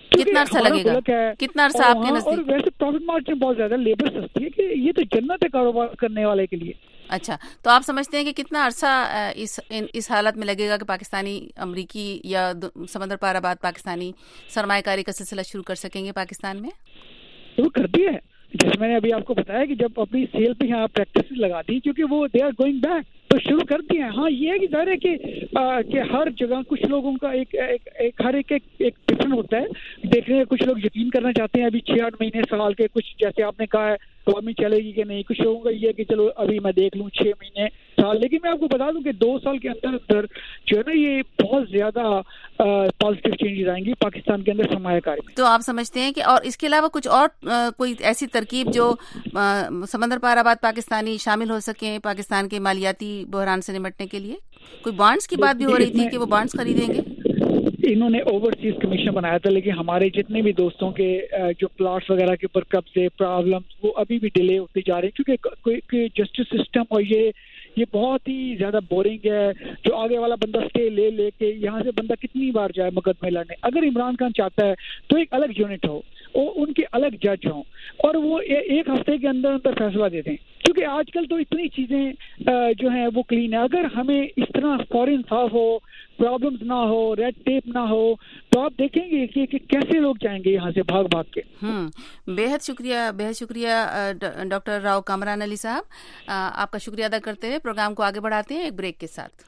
کتنا عرصہ لگے گا, کتنا عرصہ آپ کے نزدیک؟ اور ویسے پروفٹ مارجن بہت زیادہ, لیبر سستی ہے, کہ یہ تو جنت ہے کاروبار کرنے والے کے لیے. اچھا, تو آپ سمجھتے ہیں کہ کتنا عرصہ اس اس حالت میں لگے گا کہ پاکستانی امریکی یا سمندر پار آباد پاکستانی سرمایہ کاری کا سلسلہ شروع کر سکیں گے پاکستان میں؟ وہ کرتی ہے, جیسے میں نے ابھی آپ کو بتایا کہ جب اپنی سیل پہ یہاں پریکٹس لگا دی, کیونکہ وہ دے آر گوئنگ بیک, تو شروع کر دیے ہیں. ہاں یہ ہے کہ ظاہر ہے کہ کہ ہر جگہ کچھ لوگوں کا ایک ایک ہر ایک ایک ڈفرنٹ ہوتا ہے دیکھنے. کچھ لوگ یقین کرنا چاہتے ہیں ابھی چھ آٹھ مہینے سال کے, کچھ جیسے آپ نے کہا ہے گورنمنٹ چلے گی کہ نہیں, کچھ لوگوں کا یہ ہے کہ چلو ابھی میں دیکھ لوں چھ مہینے سال. لیکن میں آپ کو بتا دوں کہ دو سال کے اندر اندر جو ہے نا یہ بہت زیادہ پازیٹیو چینجز آئیں گی پاکستان کے اندر سرمایہ کاری میں. تو آپ سمجھتے ہیں کہ اور اس کے علاوہ کچھ اور کوئی ایسی ترکیب جو سمندر پار آباد پاکستانی شامل ہو سکیں پاکستان کے مالیاتی بحران سے نمٹنے کے لیے؟ کوئی بانڈز کی بات بھی ہو رہی تھی کہ وہ بانڈز خریدیں گے. انہوں نے اوورسیز کمیشن بنایا تھا, لیکن ہمارے جتنے بھی دوستوں کے جو پلاٹس وغیرہ کے اوپر قبضے پرابلمس وہ ابھی بھی ڈیلے ہوتے جا رہے ہیں, کیونکہ جسٹس سسٹم اور یہ یہ بہت ہی زیادہ بورنگ ہے. جو آگے والا بندہ اسٹے لے لے کے یہاں سے بندہ کتنی بار جائے مقدمے لڑنے. اگر عمران خان چاہتا ہے تو ایک الگ یونٹ ہو, وہ ان کے الگ جج ہوں اور وہ ایک ہفتے کے اندر اندر فیصلہ دے دیں, کیونکہ آج کل تو اتنی چیزیں جو ہیں وہ کلین ہے. اگر ہمیں اس طرح فورن صاف ہو, پرابلمز نہ ہو, ریڈ ٹیپ نہ ہو, تو آپ دیکھیں گے کہ, کہ کیسے لوگ جائیں گے یہاں سے بھاگ بھاگ کے. ہوں بے حد شکریہ بے حد شکریہ ڈاکٹر راؤ کامران علی صاحب, آپ کا شکریہ ادا کرتے ہوئے پروگرام کو آگے بڑھاتے ہیں ایک بریک کے ساتھ.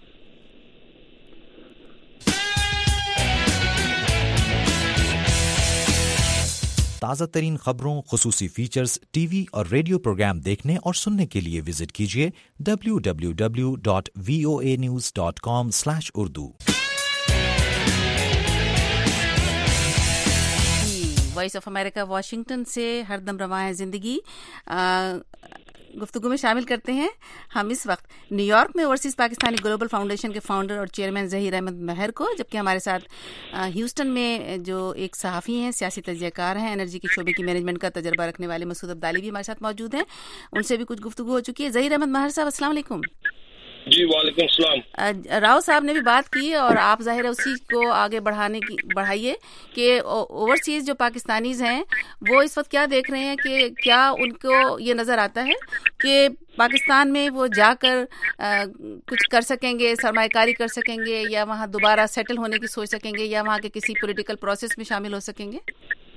تازہ ترین خبروں, خصوصی فیچرز, ٹی وی اور ریڈیو پروگرام دیکھنے اور سننے کے لیے وزٹ کیجیے W W W dot V O A news dot com slash Urdu. Voice of America Washington سے ہر دم رواں ہے زندگی گفتگو میں شامل کرتے ہیں ہم اس وقت نیو یارک میں اوورسیز پاکستانی گلوبل فاؤنڈیشن کے فاؤنڈر اور چیئرمین ظہیر احمد مہر کو, جبکہ ہمارے ساتھ ہیوسٹن میں جو ایک صحافی ہیں, سیاسی تجزیہ کار ہیں, انرجی کے شعبے کی مینجمنٹ کا تجربہ رکھنے والے مسعود عبدالی بھی ہمارے ساتھ موجود ہیں. ان سے بھی کچھ گفتگو ہو چکی ہے. ظہیر احمد مہر صاحب السلام علیکم. جی وعلیکم السلام. راؤ صاحب نے بھی بات کی اور آپ ظاہر ہے اسی کو آگے بڑھانے کی بڑھائیے کہ اوورسیز جو پاکستانیز ہیں وہ اس وقت کیا دیکھ رہے ہیں, کہ کیا ان کو یہ نظر آتا ہے کہ پاکستان میں وہ جا کر کچھ کر سکیں گے, سرمایہ کاری کر سکیں گے, یا وہاں دوبارہ سیٹل ہونے کی سوچ سکیں گے, یا وہاں کے کسی پولیٹیکل پروسیس میں شامل ہو سکیں گے؟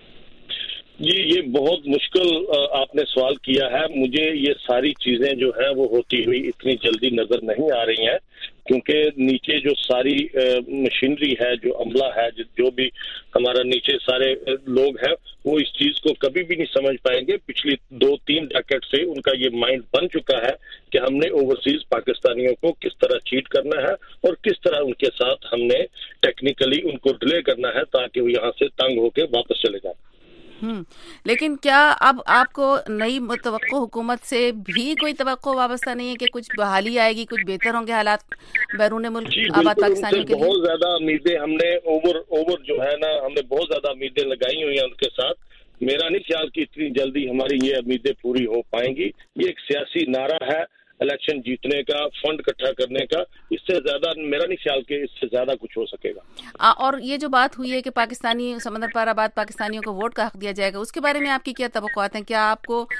جی یہ بہت مشکل آپ نے سوال کیا ہے. مجھے یہ ساری چیزیں جو ہیں وہ ہوتی ہوئی اتنی جلدی نظر نہیں آ رہی ہیں, کیونکہ نیچے جو ساری مشینری ہے, جو عملہ ہے, جو بھی ہمارا نیچے سارے لوگ ہیں, وہ اس چیز کو کبھی بھی نہیں سمجھ پائیں گے. پچھلی دو تین ڈیکیڈ سے ان کا یہ مائنڈ بن چکا ہے کہ ہم نے اوورسیز پاکستانیوں کو کس طرح چیٹ کرنا ہے اور کس طرح ان کے ساتھ ہم نے ٹیکنیکلی ان کو ڈیلے کرنا ہے تاکہ وہ یہاں سے تنگ ہو کے واپس چلے جائیں. ہوں لیکن کیا اب آپ کو نئی متوقع حکومت سے بھی کوئی توقع وابستہ نہیں ہے کہ کچھ بحالی آئے گی, کچھ بہتر ہوں گے حالات بیرون ملک آباد پاکستانیوں کے لیے؟ بہت زیادہ امیدیں ہم نے اوور اوور جو ہے نا ہم نے بہت زیادہ امیدیں لگائی ہوئی ہیں ان کے ساتھ. میرا نہیں خیال کہ اتنی جلدی ہماری یہ امیدیں پوری ہو پائیں گی. یہ ایک سیاسی نعرہ ہے الیکشن جیتنے کا, فنڈ اکٹھا کرنے کا, اس سے زیادہ میرا نہیں خیال کہ اس سے زیادہ کچھ ہو سکے گا. اور یہ جو بات ہوئی ہے کہ پاکستانی سمندر پار آباد پاکستانیوں کو ووٹ کا حق دیا جائے گا, اس کے بارے میں آپ کی کیا توقعات ہیں؟ کیا آپ کو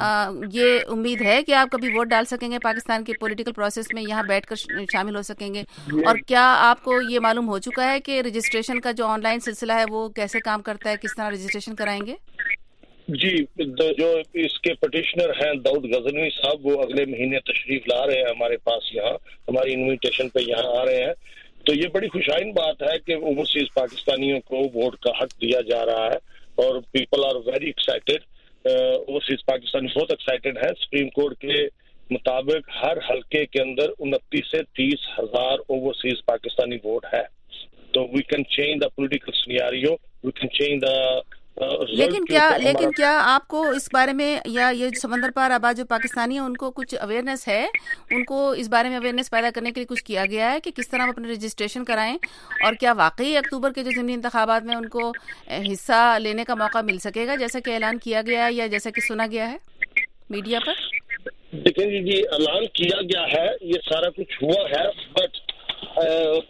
یہ امید ہے کہ آپ کبھی ووٹ ڈال سکیں گے پاکستان کے پولیٹیکل پروسیس میں, یہاں بیٹھ کر شامل ہو سکیں گے؟ اور کیا آپ کو یہ معلوم ہو چکا ہے کہ رجسٹریشن کا جو آن لائن سلسلہ ہے وہ کیسے کام کرتا ہے, کس طرح رجسٹریشن کرائیں گے؟ جی جو اس کے پٹیشنر ہیں داؤد غزنوی صاحب, وہ اگلے مہینے تشریف لا رہے ہیں ہمارے پاس, یہاں ہماری انویٹیشن پہ یہاں آ رہے ہیں. تو یہ بڑی خوشائن بات ہے کہ اوورسیز پاکستانیوں کو ووٹ کا حق دیا جا رہا ہے اور people are very excited. Overseas Pakistani بہت ایکسائٹیڈ ہیں. سپریم کورٹ کے مطابق ہر حلقے کے اندر انتیس سے تیس ہزار اوورسیز پاکستانی ووٹ ہے. تو we can change the political scenario, we can change the. لیکن کیا لیکن کیا آپ کو اس بارے میں, یا یہ سمندر پار آباد جو پاکستانی ہیں ان کو کچھ اویئرنیس ہے, ان کو اس بارے میں اویئرنیس پیدا کرنے کے لیے کچھ کیا گیا ہے کہ کس طرح اپنے رجسٹریشن کرائیں, اور کیا واقعی اکتوبر کے جو ضمنی انتخابات میں ان کو حصہ لینے کا موقع مل سکے گا جیسا کہ اعلان کیا گیا ہے یا جیسا کہ سنا گیا ہے میڈیا پر؟ دیکھیں جی, اعلان کیا گیا ہے, یہ سارا کچھ ہوا ہے, بٹ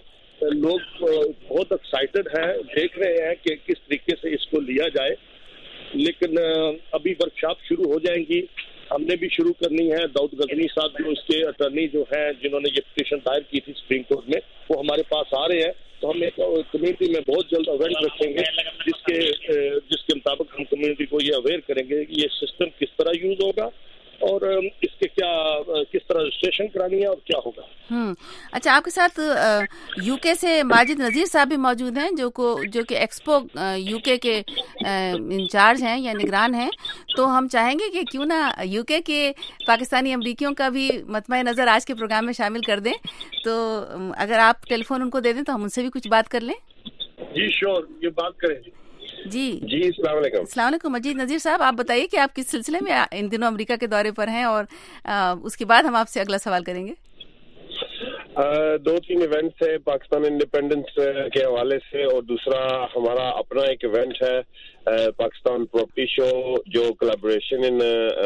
لوگ بہت ایکسائٹڈ ہیں, دیکھ رہے ہیں کہ کس طریقے سے اس کو لیا جائے, لیکن ابھی ورکشاپ شروع ہو جائیں گی. ہم نے بھی شروع کرنی ہے. داؤد غزنی صاحب جو اس کے اٹارنی جو ہیں جنہوں نے یہ پٹیشن دائر کی تھی سپریم کورٹ میں, وہ ہمارے پاس آ رہے ہیں. تو ہم ایک کمیونٹی میں بہت جلد اویئر رکھیں گے جس کے جس کے مطابق ہم کمیونٹی کو یہ اویئر کریں گے کہ یہ سسٹم کس طرح یوز ہوگا اور اس کے کیا کس طرح رجسٹریشن کرانی ہے اور کیا ہوگا. ہوں اچھا, آپ کے ساتھ یو کے سے ماجد نذیر صاحب بھی موجود ہیں جو کو جو کہ ایکسپو یو کے کے انچارج ہیں یا نگران ہیں. تو ہم چاہیں گے کہ کیوں نہ یو کے کے پاکستانی امریکیوں کا بھی مطمع نظر آج کے پروگرام میں شامل کر دیں. تو اگر آپ ٹیلی فون ان کو دے دیں تو ہم ان سے بھی کچھ بات کر لیں. جی شور, یہ بات کریں. جی جی السلام علیکم. السلام علیکم. مجید نذیر صاحب, آپ بتائیے کہ آپ کس سلسلے میں ان دنوں امریکہ کے دورے پر ہیں, اور اس کے بعد ہم آپ سے اگلا سوال کریں گے. دو تین ایونٹس ہیں پاکستان انڈیپینڈنس کے حوالے سے, اور دوسرا ہمارا اپنا ایک ایونٹ ہے پاکستان پراپرٹی شو جو collaboration in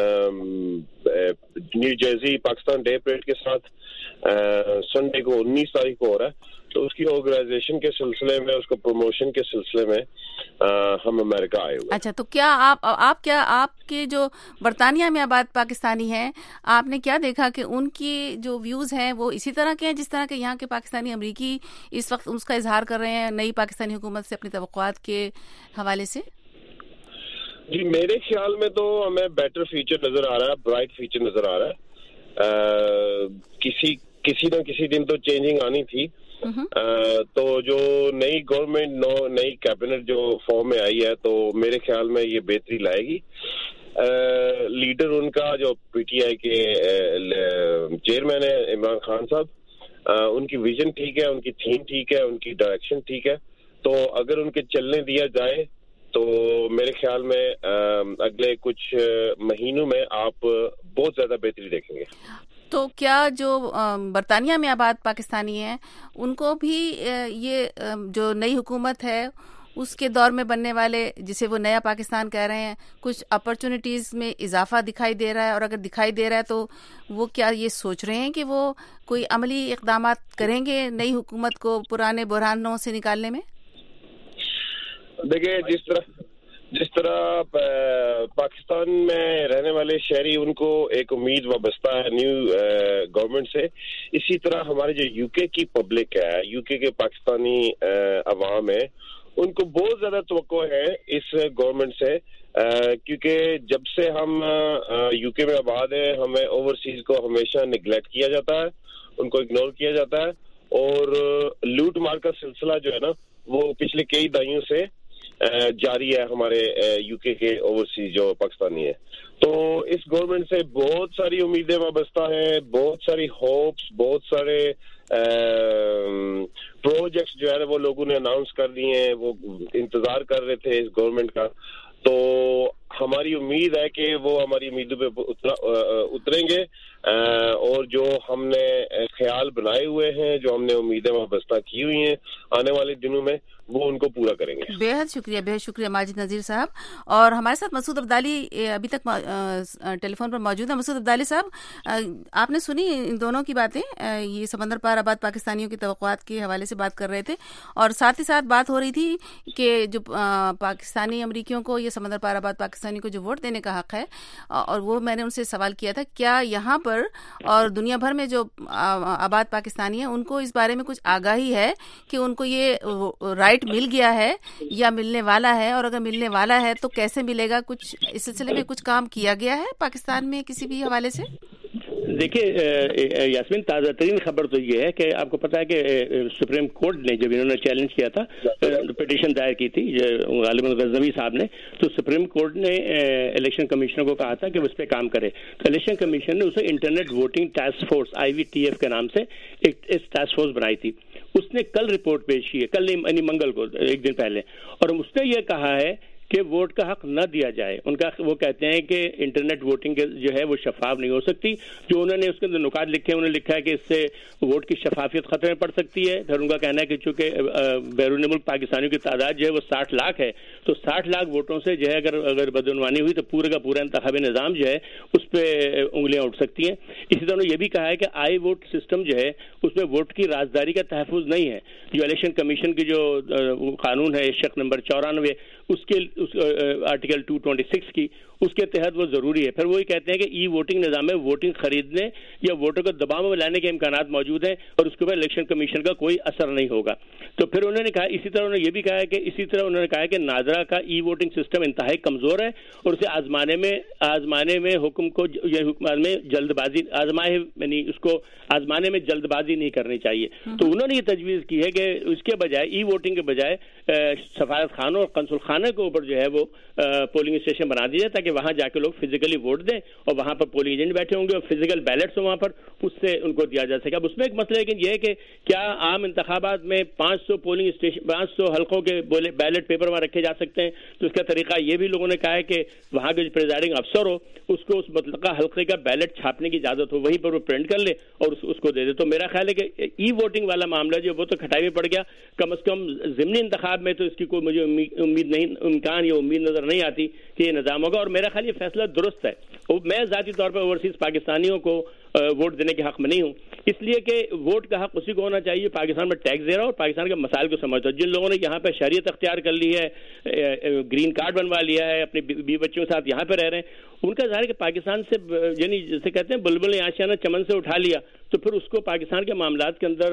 New Jersey Pakistan day parade کے ساتھ سنڈے کو انیس تاریخ کو ہو رہا ہے. تو اس کی آرگنائزیشن کے سلسلے میں, اس کو پروموشن کے سلسلے میں ہم امریکہ آئے ہوئے. اچھا, تو کیا آپ آپ کیا آپ کے جو برطانیہ میں آباد پاکستانی ہیں, آپ نے کیا دیکھا کہ ان کی جو ویوز ہیں وہ اسی طرح کے ہیں جس طرح کے یہاں کے پاکستانی امریکی اس وقت اس کا اظہار کر رہے ہیں نئی پاکستانی حکومت سے اپنی توقعات کے حوالے سے؟ جی میرے خیال میں تو ہمیں بیٹر فیچر نظر آ رہا ہے, برائٹ فیچر نظر آ رہا ہے. کسی کسی نہ کسی دن تو چینجنگ آنی تھی. تو جو نئی گورنمنٹ نئی کیبنٹ جو فارم میں آئی ہے تو میرے خیال میں یہ بہتری لائے گی. لیڈر ان کا جو پی ٹی آئی کے چیئرمین ہے عمران خان صاحب, ان کی ویژن ٹھیک ہے, ان کی تھیم ٹھیک ہے, ان کی ڈائریکشن ٹھیک ہے. تو اگر ان کے چلنے دیا جائے تو میرے خیال میں اگلے کچھ مہینوں میں آپ بہت زیادہ بہتری دیکھیں گے. تو کیا جو برطانیہ میں آباد پاکستانی ہیں ان کو بھی یہ جو نئی حکومت ہے اس کے دور میں بننے والے جسے وہ نیا پاکستان کہہ رہے ہیں کچھ اپرچونٹیز میں اضافہ دکھائی دے رہا ہے, اور اگر دکھائی دے رہا ہے تو وہ کیا یہ سوچ رہے ہیں کہ وہ کوئی عملی اقدامات کریں گے نئی حکومت کو پرانے بحرانوں سے نکالنے میں؟ دیکھیں جس طرح جس طرح پاکستان میں رہنے والے شہری ان کو ایک امید وابستہ ہے نیو گورنمنٹ سے, اسی طرح ہمارے جو یو کے کی پبلک ہے, یو کے کے پاکستانی عوام ہے, ان کو بہت زیادہ توقع ہے اس گورنمنٹ سے, کیونکہ جب سے ہم یو کے میں آباد ہیں ہمیں اوورسیز کو ہمیشہ نگلیکٹ کیا جاتا ہے, ان کو اگنور کیا جاتا ہے, اور لوٹ مار کا سلسلہ جو ہے نا وہ پچھلے کئی دہائیوں سے جاری ہے ہمارے یو کے کے اوورسیز جو پاکستانی ہے. تو اس گورنمنٹ سے بہت ساری امیدیں وابستہ ہیں, بہت ساری ہوپس, بہت سارے پروجیکٹس جو ہے وہ لوگوں نے اناؤنس کر دیے ہیں, وہ انتظار کر رہے تھے اس گورنمنٹ کا. تو ہماری امید ہے کہ وہ ہماری امیدوں پہ اتریں گے, اور جو ہم نے خیال بنائے ہوئے ہیں, جو ہم نے امیدیں وابستہ کی ہوئی ہیں آنے والے دنوں میں, وہ ان کو پورا کریں گے. بے حد شکریہ, بے حد شکریہ ماجد نذیر صاحب. اور ہمارے ساتھ مسعود عبدالی ابھی تک ٹیلی فون پر موجود ہیں. مسعود عبدالی صاحب, آپ نے سنی ان دونوں کی باتیں, یہ سمندر پار آباد پاکستانیوں کی توقعات کے حوالے سے بات کر رہے تھے, اور ساتھ ہی ساتھ بات ہو رہی تھی کہ جو پاکستانی امریکیوں کو یہ سمندر پار آباد پاکستانی کو جو ووٹ دینے کا حق ہے, اور وہ میں نے ان سے سوال کیا تھا کیا یہاں پر اور دنیا بھر میں جو آباد پاکستانی ہیں ان کو اس بارے میں کچھ آگاہی ہے کہ ان کو یہ رائٹ مل گیا ہے یا ملنے والا ہے, اور اگر ملنے والا ہے تو کیسے ملے گا؟ کچھ اس سلسلے میں کچھ کام کیا گیا ہے پاکستان میں کسی بھی حوالے سے؟ دیکھیے یاسمین, تازہ ترین خبر تو یہ ہے کہ آپ کو پتا ہے کہ سپریم کورٹ نے جب انہوں نے چیلنج کیا تھا, پٹیشن دائر کی تھی غالباً غزنوی صاحب نے, تو سپریم کورٹ نے الیکشن کمیشنر کو کہا تھا کہ اس پہ کام کرے. تو الیکشن کمیشن نے اسے internet voting task force I V T F کے نام سے ایک ٹاسک فورس بنائی تھی. اس نے کل رپورٹ پیش کی ہے, کل یعنی منگل کو, ایک دن پہلے, اور اس نے یہ کہا ہے کہ ووٹ کا حق نہ دیا جائے. ان کا وہ کہتے ہیں کہ انٹرنیٹ ووٹنگ جو ہے وہ شفاف نہیں ہو سکتی. جو انہوں نے اس کے اندر نکات لکھے ہیں, انہوں نے لکھا ہے کہ اس سے ووٹ کی شفافیت خطرے میں پڑ سکتی ہے. پھر ان کا کہنا ہے کہ چونکہ بیرون ملک پاکستانیوں کی تعداد جو ہے وہ ساٹھ لاکھ ہے, تو ساٹھ لاکھ ووٹوں سے جو ہے اگر اگر بدعنوانی ہوئی تو پورے کا پورا انتخابی نظام جو ہے اس پہ انگلیاں اٹھ سکتی ہیں. اسی طرح یہ بھی کہا ہے کہ آئی ووٹ سسٹم جو ہے اس میں ووٹ کی رازداری کا تحفظ نہیں ہے. جو الیکشن کمیشن کی جو قانون ہے شق نمبر چورانوے اس کے آرٹیکل ٹو ٹوینٹی سکس کی, اس کے تحت وہ ضروری ہے. پھر وہی کہتے ہیں کہ ای ووٹنگ نظام میں ووٹنگ خریدنے یا ووٹوں کو دباؤ میں لانے کے امکانات موجود ہیں اور اس کے اوپر الیکشن کمیشن کا کوئی اثر نہیں ہوگا. تو پھر انہوں نے کہا, اسی طرح انہوں نے یہ بھی کہا ہے کہ اسی طرح انہوں نے کہا کہ نادرا کا ای ووٹنگ سسٹم انتہائی کمزور ہے اور اسے آزمانے میں آزمانے میں حکم کو یہ حکمران میں جلد بازی آزمائے یعنی اس کو آزمانے میں جلد بازی نہیں کرنی چاہیے. تو انہوں نے یہ تجویز کی ہے کہ اس کے بجائے ای ووٹنگ کے بجائے سفارت خانوں اور قنصل خانے کے اوپر جو ہے وہ پولنگ اسٹیشن بنا دیا جائے تاکہ وہاں جا کے لوگ فزیکلی ووٹ دیں اور وہاں پر پولنگ ایجنٹ بیٹھے ہوں گے اور فزیکل بیلٹس وہاں پر اس سے ان کو دیا جا سکے. اب اس میں ایک مسئلہ لیکن یہ ہے کہ کیا عام انتخابات میں پانچ سو پولنگ اسٹیشن پانچ سو حلقوں کے بیلٹ پیپر وہاں رکھے جا سکتے ہیں؟ تو اس کا طریقہ یہ بھی لوگوں نے کہا ہے کہ وہاں کے جو پریزائڈنگ افسر ہو اس کو اس متعلقہ حلقے کا بیلٹ چھاپنے کی اجازت ہو, وہیں پر وہ پرنٹ کر لے اور اس, اس کو دے دے. تو میرا خیال ہے کہ ای ووٹنگ والا معاملہ جو وہ تو کھٹائی میں پڑ گیا. کم از کم ضمنی انتخاب میں تو اس کی کوئی مجھے امید نہیں امکان یا امید نظر نہیں آتی کہ یہ نظام ہوگا. اور میرا خیال یہ فیصلہ درست ہے. میں ذاتی طور پر اوورسیز پاکستانیوں کو ووٹ دینے کے حق میں نہیں ہوں, اس لیے کہ ووٹ کا حق اسی کو ہونا چاہیے پاکستان میں ٹیکس دے رہا ہو اور پاکستان کے مسائل کو سمجھتا ہو. جن لوگوں نے یہاں پہ شہریت اختیار کر لی ہے, گرین کارڈ بنوا لیا ہے, اپنے بی بچوں کے ساتھ یہاں پہ رہ رہے ہیں, ان کا ظاہر کہ پاکستان سے یعنی جیسے کہتے ہیں بلبل نے آشیانہ چمن سے اٹھا لیا تو پھر اس کو پاکستان کے معاملات کے اندر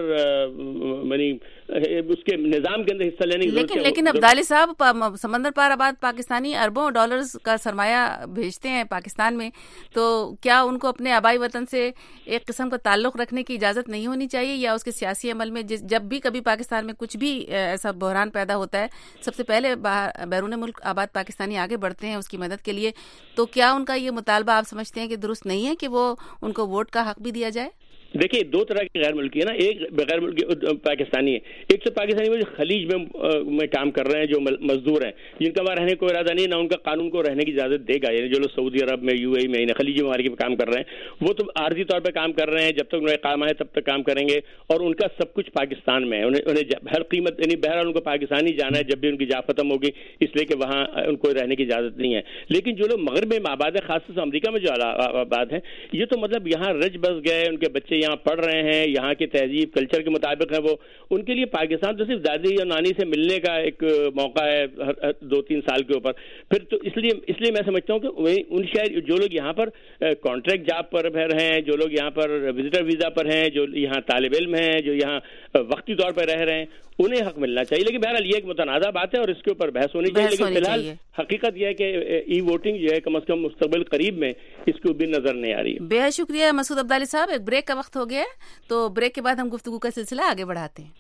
یعنی اس کے نظام کے اندر حصہ لینے کی ضرورت ہے. لیکن عبدالی صاحب, سمندر پار آباد پاکستانی اربوں ڈالرز کا سرمایہ بھیجتے ہیں پاکستان میں, تو کیا ان کو اپنے آبائی وطن سے ایک قسم کا تعلق رکھنے کی اجازت نہیں ہونی چاہیے, یا اس کے سیاسی عمل میں جب بھی کبھی پاکستان میں کچھ بھی ایسا بحران پیدا ہوتا ہے سب سے پہلے بیرون ملک آباد پاکستانی آگے بڑھتے ہیں اس کی مدد کے لیے؟ تو کیا ان کا یہ مطالبہ آپ سمجھتے ہیں کہ درست نہیں ہے کہ وہ ان کو ووٹ کا حق بھی دیا جائے؟ دیکھیے دو طرح کے غیر ملکی ہے نا, ایک بغیر ملکی پاکستانی ہے, ایک تو پاکستانی وہ جو خلیج میں میں کام کر رہے ہیں جو مزدور ہیں جن کا وہاں رہنے کو ارادہ نہیں, نہ ان کا قانون کو رہنے کی اجازت دے گا. یعنی جو لوگ سعودی عرب میں یو اے ای میں خلیجی ممالک میں کام کر رہے ہیں وہ تو عارضی طور پہ کام کر رہے ہیں, جب تک انہیں اقامہ ہے تب تک کام کریں گے اور ان کا سب کچھ پاکستان میں ہے. انہیں انہیں ہر قیمت یعنی بہرحال ان کو پاکستان ہی جانا ہے جب بھی ان کی جا ختم ہوگی, اس لیے کہ وہاں ان کو رہنے کی اجازت نہیں ہے. لیکن جو لوگ مغرب میں آباد ہے, خاص طور سے امریکہ میں جو آباد ہیں, یہ تو مطلب یہاں رج بس گئے, ان کے بچے یہاں پڑھ رہے ہیں, یہاں کی تہذیب کلچر کے مطابق ہے, وہ ان کے لیے پاکستان تو صرف دادی یا نانی سے ملنے کا ایک موقع ہے دو تین سال کے اوپر. پھر تو اس لیے اس لیے میں سمجھتا ہوں کہ ان شہر جو لوگ یہاں پر کانٹریکٹ جاب پر ہیں, جو لوگ یہاں پر وزٹر ویزا پر ہیں, جو یہاں طالب علم ہیں, جو یہاں وقتی طور پر رہ رہے ہیں, انہیں حق ملنا چاہیے. لیکن بہرحال یہ ایک متنازع بات ہے اور اس کے اوپر بحث ہونی چاہیے. لیکن فی الحال حقیقت یہ ہے کہ ای ووٹنگ جو ہے کم از کم مستقبل قریب میں اس کو بھی نظر نہیں آ رہی ہے. بے حد شکریہ مسعود عبدالی صاحب. ایک بریک کا وقت ہو گیا ہے تو بریک کے بعد ہم گفتگو کا سلسلہ آگے بڑھاتے ہیں.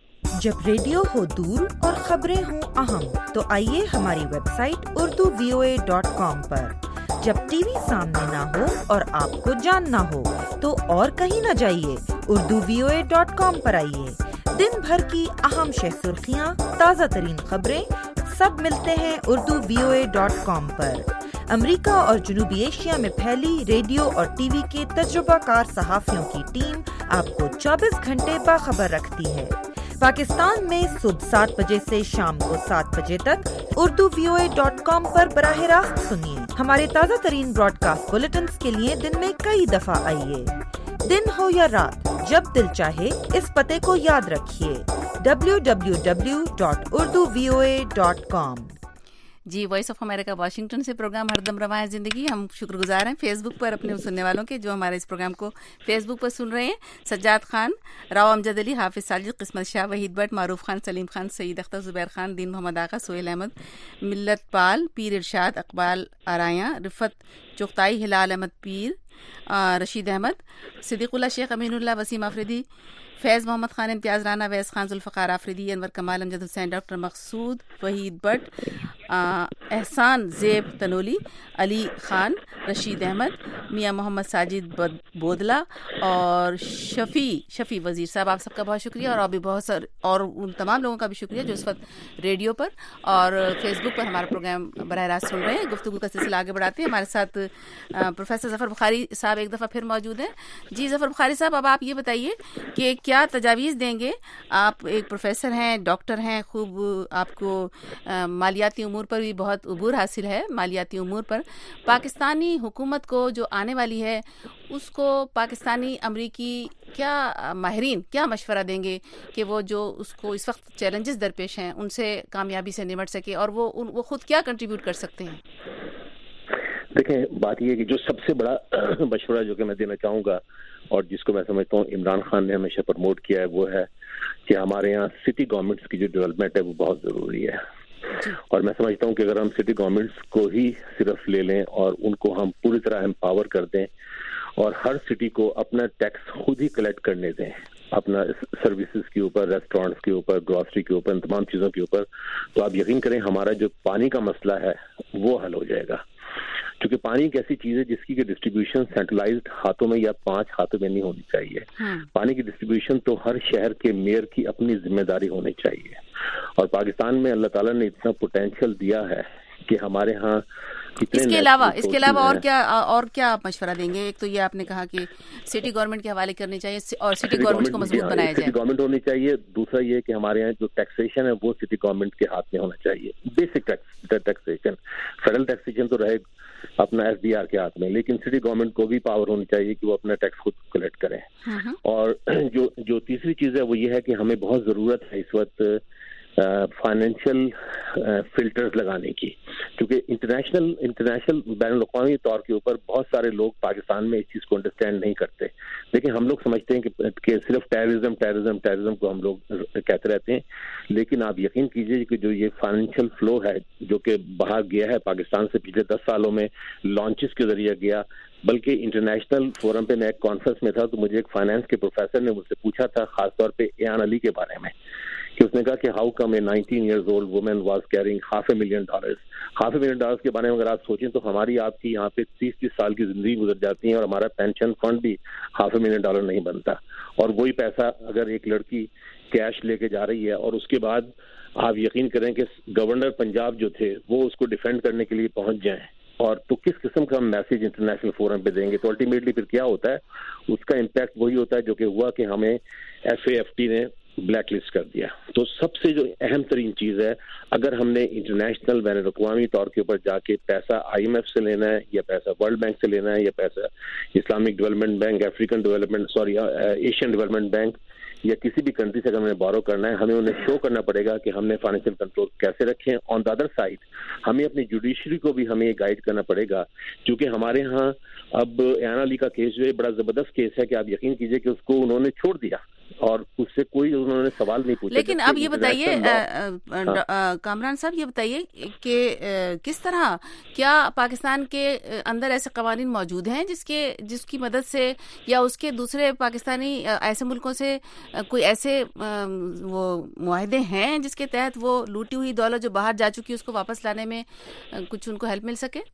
جب ریڈیو ہو دور اور خبریں ہوں اہم تو آئیے ہماری web site Urdu V O A dot com پر. جب ٹی وی سامنے نہ ہو اور آپ کو جاننا ہو تو اور کہیں نہ جائیے, Urdu V O A dot com پر آئیے. دن بھر کی اہم شہ سرخیاں, تازہ ترین خبریں سب ملتے ہیں Urdu V O A dot com پر. امریکہ اور جنوبی ایشیا میں پھیلی ریڈیو اور ٹی وی کے تجربہ کار صحافیوں کی ٹیم آپ کو چوبیس گھنٹے باخبر رکھتی ہے. پاکستان میں صبح سات بجے سے شام کو سات بجے تک Urdu V O A dot com پر براہ راست سنیے. ہمارے تازہ ترین براڈ کاسٹ بلیٹنز کے لیے دن میں کئی دفعہ آئیے. دن ہو یا رات, جب دل چاہے اس پتے کو یاد رکھیے, W W W dot Urdu V O A dot com. جی, وائس آف امریکہ واشنگٹن سے پروگرام ہردم رواں ہے زندگی. ہم شکر گزار ہیں فیس بک پر اپنے سننے والوں کے جو ہمارے اس پروگرام کو فیس بک پر سن رہے ہیں. سجاد خان, راو امجد علی, حافظ ساجد, قسمت شاہ, وحید بٹ, معروف خان, سلیم خان, سعید اختر, زبیر خان, دین محمد آغا, سہیل احمد, ملت پال, پیر ارشاد, اقبال آرایاں, رفت چغتائی, ہلال احمد پیر, رشید احمد, صدیق اللہ شیخ, امین اللہ, وسیم آفریدی, فیض محمد خان, امتیاز رانا, ویس خان, ذوالفقار آفریدی, انور کمال, امجد حسین, ڈاکٹر مقصود, وحید بٹ, احسان زیب تنولی, علی خان, رشید احمد, میاں محمد ساجد بودلا اور شفیع شفیع وزیر صاحب. آپ سب کا بہت شکریہ, اور ابھی بہت سارے اور ان تمام لوگوں کا بھی شکریہ جو اس وقت ریڈیو پر اور فیس بک پر ہمارا پروگرام براہ راست سن رہے ہیں. گفتگو کا سلسلہ آگے بڑھاتے ہیں. ہمارے ساتھ پروفیسر ظفر بخاری صاحب ایک دفعہ پھر موجود ہیں. جی ظفر بخاری صاحب, اب آپ یہ بتائیے کہ کیا تجاویز دیں گے, آپ ایک پروفیسر ہیں, ڈاکٹر ہیں, خوب آپ کو مالیاتی امور پر بھی بہت عبور حاصل ہے, مالیاتی امور پر پاکستانی حکومت کو جو آنے والی ہے اس کو پاکستانی امریکی کیا ماہرین کیا مشورہ دیں گے کہ وہ جو اس کو اس وقت چیلنجز درپیش ہیں ان سے کامیابی سے نمٹ سکے, اور وہ وہ خود کیا کنٹریبیوٹ کر سکتے ہیں؟ دیکھیں, بات یہ ہے کہ جو سب سے بڑا مشورہ جو کہ میں دینا چاہوں گا اور جس کو میں سمجھتا ہوں عمران خان نے ہمیشہ پروموٹ کیا ہے وہ ہے کہ ہمارے یہاں سٹی گورنمنٹس کی جو ڈیولپمنٹ ہے وہ بہت ضروری ہے. اور میں سمجھتا ہوں کہ اگر ہم سٹی گورنمنٹس کو ہی صرف لے لیں اور ان کو ہم پوری طرح امپاور کر دیں اور ہر سٹی کو اپنا ٹیکس خود ہی کلیکٹ کرنے دیں, اپنا سروسز کے اوپر, ریسٹورینٹس کے اوپر, گروسری کے اوپر, ان تمام چیزوں کے اوپر, تو آپ یقین کریں ہمارا جو پانی کا مسئلہ ہے وہ حل ہو جائے گا. کیونکہ پانی ایک ایسی چیز ہے جس کی کہ ڈسٹریبیوشن سینٹرلائزڈ ہاتھوں میں یا پانچ ہاتھوں میں نہیں ہونی چاہیے. پانی کی ڈسٹریبیوشن تو ہر شہر کے میئر کی اپنی ذمہ داری ہونی چاہیے. اور پاکستان میں اللہ تعالیٰ نے اتنا پوٹینشیل دیا ہے کہ ہمارے ہاں اس کے علاوہ اس کے علاوہ اور کیا اور کیا آپ مشورہ دیں گے؟ ایک تو یہ آپ نے کہا کہ سٹی گورنمنٹ کے حوالے کرنی چاہیے اور سٹی گورنمنٹ کو مضبوط بنایا جائے. سٹی گورنمنٹ ہونی چاہیے. دوسرا یہ کہ ہمارے یہاں جو ٹیکسیشن ہے وہ سٹی گورنمنٹ کے ہاتھ میں ہونا چاہیے. بیسک ٹیکسیشن, فیڈرل ٹیکسیشن تو رہے اپنا ایف ڈی آر کے ہاتھ میں, لیکن سٹی گورنمنٹ کو بھی پاور ہونی چاہیے کہ وہ اپنا ٹیکس خود کلیکٹ کریں. اور جو جو تیسری چیز ہے وہ یہ ہے کہ ہمیں بہت ضرورت ہے اس وقت فائنینشیل فلٹرز لگانے کی, کیونکہ انٹرنیشنل انٹرنیشنل بین الاقوامی طور کے اوپر بہت سارے لوگ پاکستان میں اس چیز کو انڈرسٹینڈ نہیں کرتے. لیکن ہم لوگ سمجھتے ہیں کہ, کہ صرف ٹیررزم ٹیررزم ٹیررزم کو ہم لوگ کہتے رہتے ہیں, لیکن آپ یقین کیجیے کہ جو یہ فائنینشیل فلو ہے جو کہ باہر گیا ہے پاکستان سے پچھلے دس سالوں میں لانچز کے ذریعے گیا, بلکہ انٹرنیشنل فورم پہ میں ایک کانفرنس میں تھا تو مجھے ایک فائنانس کے پروفیسر نے مجھ سے پوچھا تھا خاص طور پہ ایان علی کے بارے میں, کہ اس نے کہا کہ how come a nineteen years old woman was carrying half a million dollars. Half a million dollars کے بارے میں اگر آپ سوچیں تو ہماری آپ کی یہاں پہ تیس تیس سال کی زندگی گزر جاتی ہے اور ہمارا پینشن فنڈ بھی ہاف اے ملین ڈالر نہیں بنتا. اور وہی پیسہ اگر ایک لڑکی کیش لے کے جا رہی ہے اور اس کے بعد آپ یقین کریں کہ گورنر پنجاب جو تھے وہ اس کو ڈیفینڈ کرنے کے لیے پہنچ جائیں, اور تو کس قسم کا ہم میسج انٹرنیشنل فورم پہ دیں گے؟ تو الٹیمیٹلی پھر کیا ہوتا ہے, اس کا امپیکٹ وہی ہوتا ہے جو کہ ہوا کہ ہمیں ایف اے ایف ٹی نے بلیک لسٹ کر دیا. تو سب سے جو اہم ترین چیز ہے, اگر ہم نے انٹرنیشنل بین الاقوامی طور کے اوپر جا کے پیسہ آئی ایم ایف سے لینا ہے یا پیسہ ورلڈ بینک سے لینا ہے یا پیسہ Islamic development bank, African development sorry Asian development bank یا کسی بھی کنٹری سے اگر ہمیں بورو کرنا ہے, ہمیں انہیں شو کرنا پڑے گا کہ ہم نے فائنینشیل کنٹرول کیسے رکھیں. آن دا ادر سائڈ ہمیں اپنی جوڈیشری کو بھی ہمیں یہ گائیڈ کرنا پڑے گا, کیونکہ ہمارے ہاں اب ایان علی کا کیس جو ہے بڑا زبردست کیس ہے کہ آپ یقین کیجئے کہ اس کو انہوں نے چھوڑ دیا اور اس سے کوئی انہوں نے سوال نہیں پوچھا. لیکن اب یہ بتائیے کامران صاحب, یہ بتائیے کہ کس طرح کیا پاکستان کے اندر ایسے قوانین موجود ہیں جس کے جس کی مدد سے یا اس کے دوسرے پاکستانی ایسے ملکوں سے کوئی ایسے وہ معاہدے ہیں جس کے تحت وہ لوٹی ہوئی دولت جو باہر جا چکی اس کو واپس لانے میں کچھ ان کو ہیلپ مل سکے؟